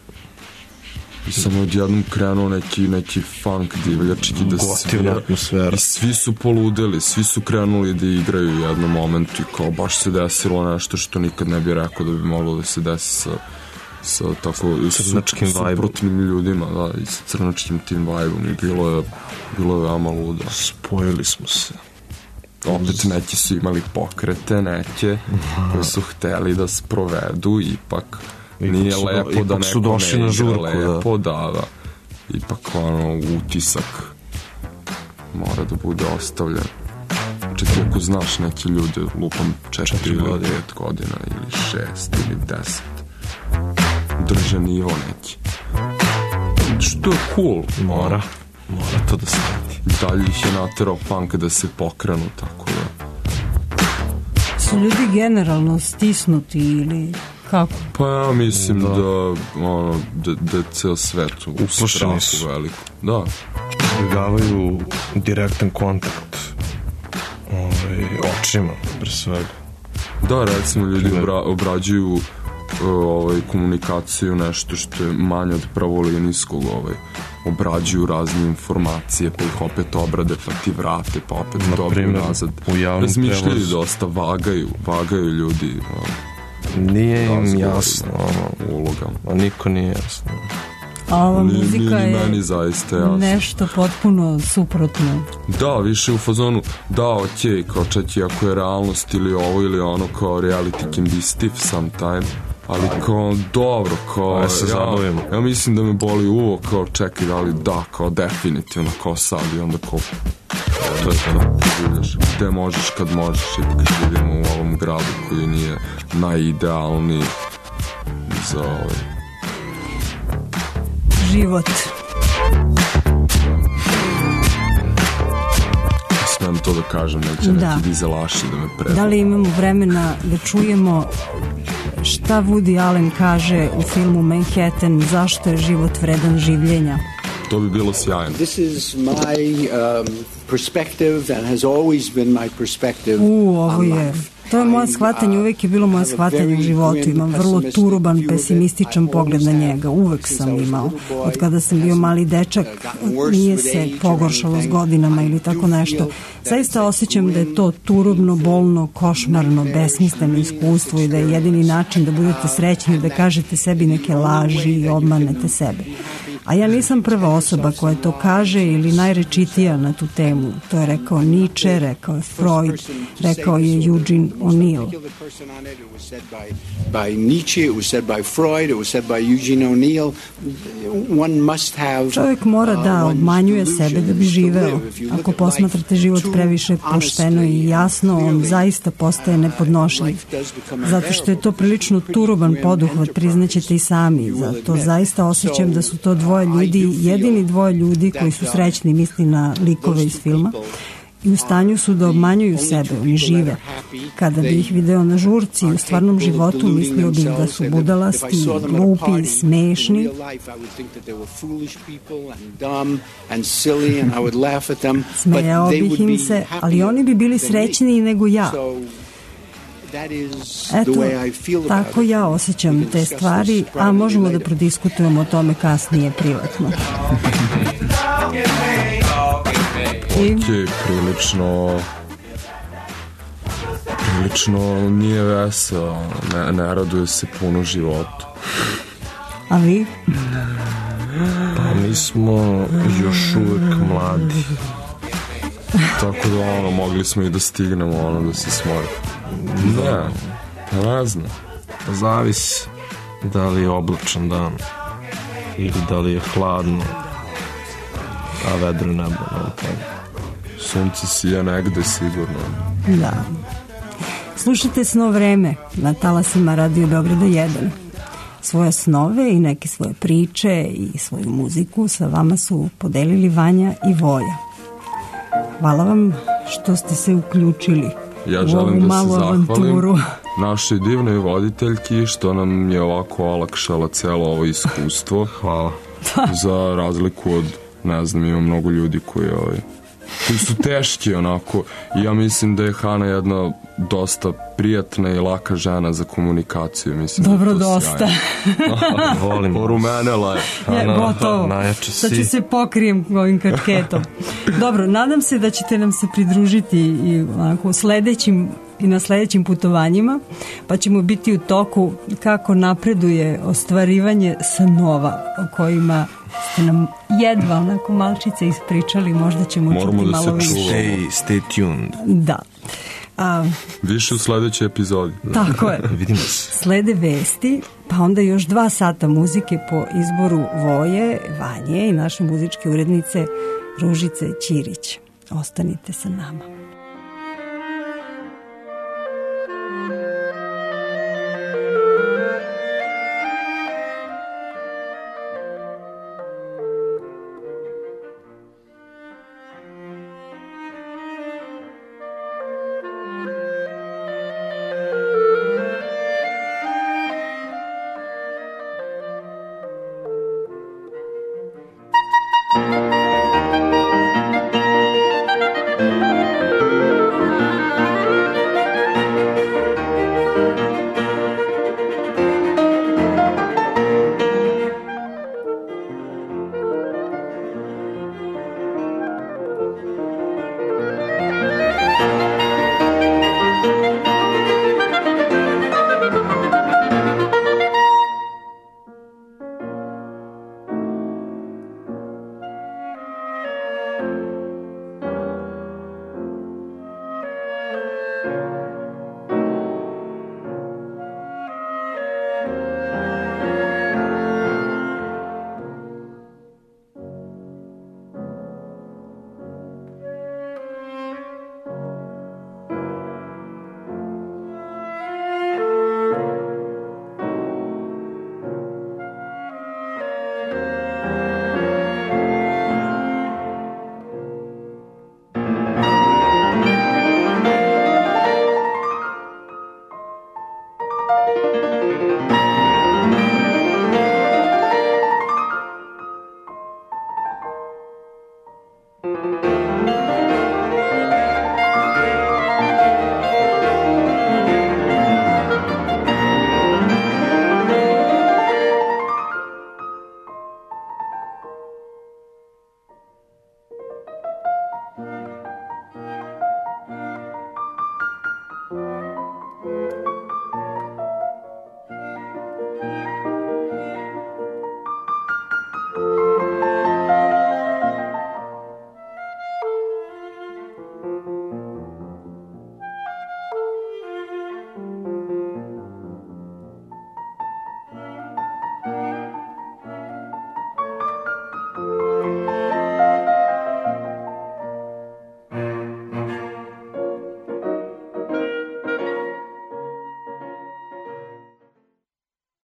i sam odjednom krenuo neki, neki funk divljački da svira i svi su poludeli, svi su krenuli da igraju u jednom momentu i kao baš se desilo nešto što nikad ne bi rekao da bi moglo da se desi sa, sa tako crnačkim su, suprotnim ljudima, da, i sa crnačkim tim vibe-om i bilo je, bilo je veoma ludo. Spojili smo se. Opet neki su imali pokrete, neke koji su hteli da sprovedu, ipak nije su, lepo ipak da neko su došli ne na igra žurku, lepo, da. da, da. Ipak ono utisak mora da bude ostavljen. Čak i ako znaš neke ljude, lupam četiri ili pet godina, ili šest, ili deset. Drže nivo neki. Što je cool. Mora. Mora to da se radi. Dalje ih je naterao punk da se pokrenu, tako da. Su ljudi generalno stisnuti ili kako? Pa ja mislim da, da, ono, da, da je ceo svet u strahu veliko. Da. Izbjegavaju direktan kontakt ovaj, očima, pre svega. Da, recimo ljudi obra, obrađuju ovaj, komunikaciju, nešto što je manje od pravolinijskog, ovaj, obrađuju razne informacije, pa ih opet obrade, pa ti vrate, pa opet dobiju nazad. Razmišljaju dosta, vagaju, vagaju ljudi. Ovaj, nije im jasno ulogama. A niko nije jasno. A ova nije, muzika nije je meni zaista jasno. Nešto potpuno suprotno. Da, više u fazonu, da, okej, kao čak i ako je realnost ili ovo ili ono, kao reality can be stiff sometime, ali kao dobro, kao ja, se ja, ja mislim da me boli uvo, kao čekaj, ali da, kao definitivno, kao sad i onda kao to je to, vidiš, gde možeš kad možeš i kad živimo u ovom gradu koji nije najidealniji za ovaj život. Smijem to da kažem, neće da. neki dizelaši da me predu. Da li imamo vremena da čujemo šta Woody Allen kaže u filmu Manhattan, zašto je život vredan življenja? To bi bilo sjajno. This is my um, perspective and has always been my perspective U, ovo je. To je moje shvatanje, uvek je bilo moje shvatanje u životu. Imam vrlo turoban, pesimističan pogled na njega. Uvek sam imao. Od kada sam bio mali dečak, nije se pogoršalo s godinama ili tako nešto. Zaista osjećam da je to turobno, bolno, košmarno, besmisleno iskustvo i da je jedini način da budete srećni da kažete sebi neke laži i obmanete sebe. A ja nisam prva osoba koja to kaže ili najrečitija na tu temu. To je rekao Nietzsche, rekao je Freud, rekao je Eugene O'Neill. By Nietzsche, it was said by Freud, it was said by Eugene O'Neill. One must have, čovjek mora da obmanjuje sebe da bi živeo. Ako posmatrate život previše pošteno i jasno, on zaista postaje nepodnošljiv. Zato što je to prilično turoban poduhvat, priznaćete i sami. Zato zaista osjećam da su to dvoje ljudi, jedini dvoje ljudi koji su srećni, misli na likove iz filma, i u stanju su da obmanjuju sebe, oni žive. Kada bi ih video na žurci u stvarnom životu, mislio bih da su budalasti, glupi, smešni. Smejao bih im se, ali oni bi bili srećniji nego ja. Eto, tako ja osjećam te stvari, a možemo da prodiskutujemo o tome kasnije privatno. I? Ok, prilično prilično nije vesel, ne, ne raduje se puno životu. A vi? Pa mi smo još uvijek mladi. Tako da ono, mogli smo i da stignemo ono, da se smori. Ne, ne znam. Zavisi da li je oblačan dan ili da li je hladno, a vedro nebo. Sunce sija negde sigurno. Da. Slušajte Snov vreme na talasima Radio Beograda jedan. Svoje snove i neke svoje priče i svoju muziku sa vama su podelili Vanja i Voja. Hvala vam što ste se uključili ja u ovu malu avanturu. Našoj divnoj voditeljki što nam je ovako olakšala celo ovo iskustvo. Hvala. Za razliku od, ne znam, ima mnogo ljudi koji, ovaj, koji su teški onako. I ja mislim da je Hana jedna dosta prijatna i laka žena za komunikaciju. Mislim dobro, da dosta. Volim. Porumenela je. Je, gotovo. Sad ću se pokrijem ovim kačketom. Dobro, nadam se da ćete nam se pridružiti i onako sledećim i na sledećim putovanjima, pa ćemo biti u toku kako napreduje ostvarivanje snova o kojima ste nam jedva onako malčice ispričali, možda ćemo moramo čuti da malo više. Stay, stay tuned. Da. A, više u sledećoj epizodi. Tako je. Vidimo se. Slede vesti, pa onda još dva sata muzike po izboru Voje, Vanje i naše muzičke urednice Ružice Ćirić. Ostanite sa nama.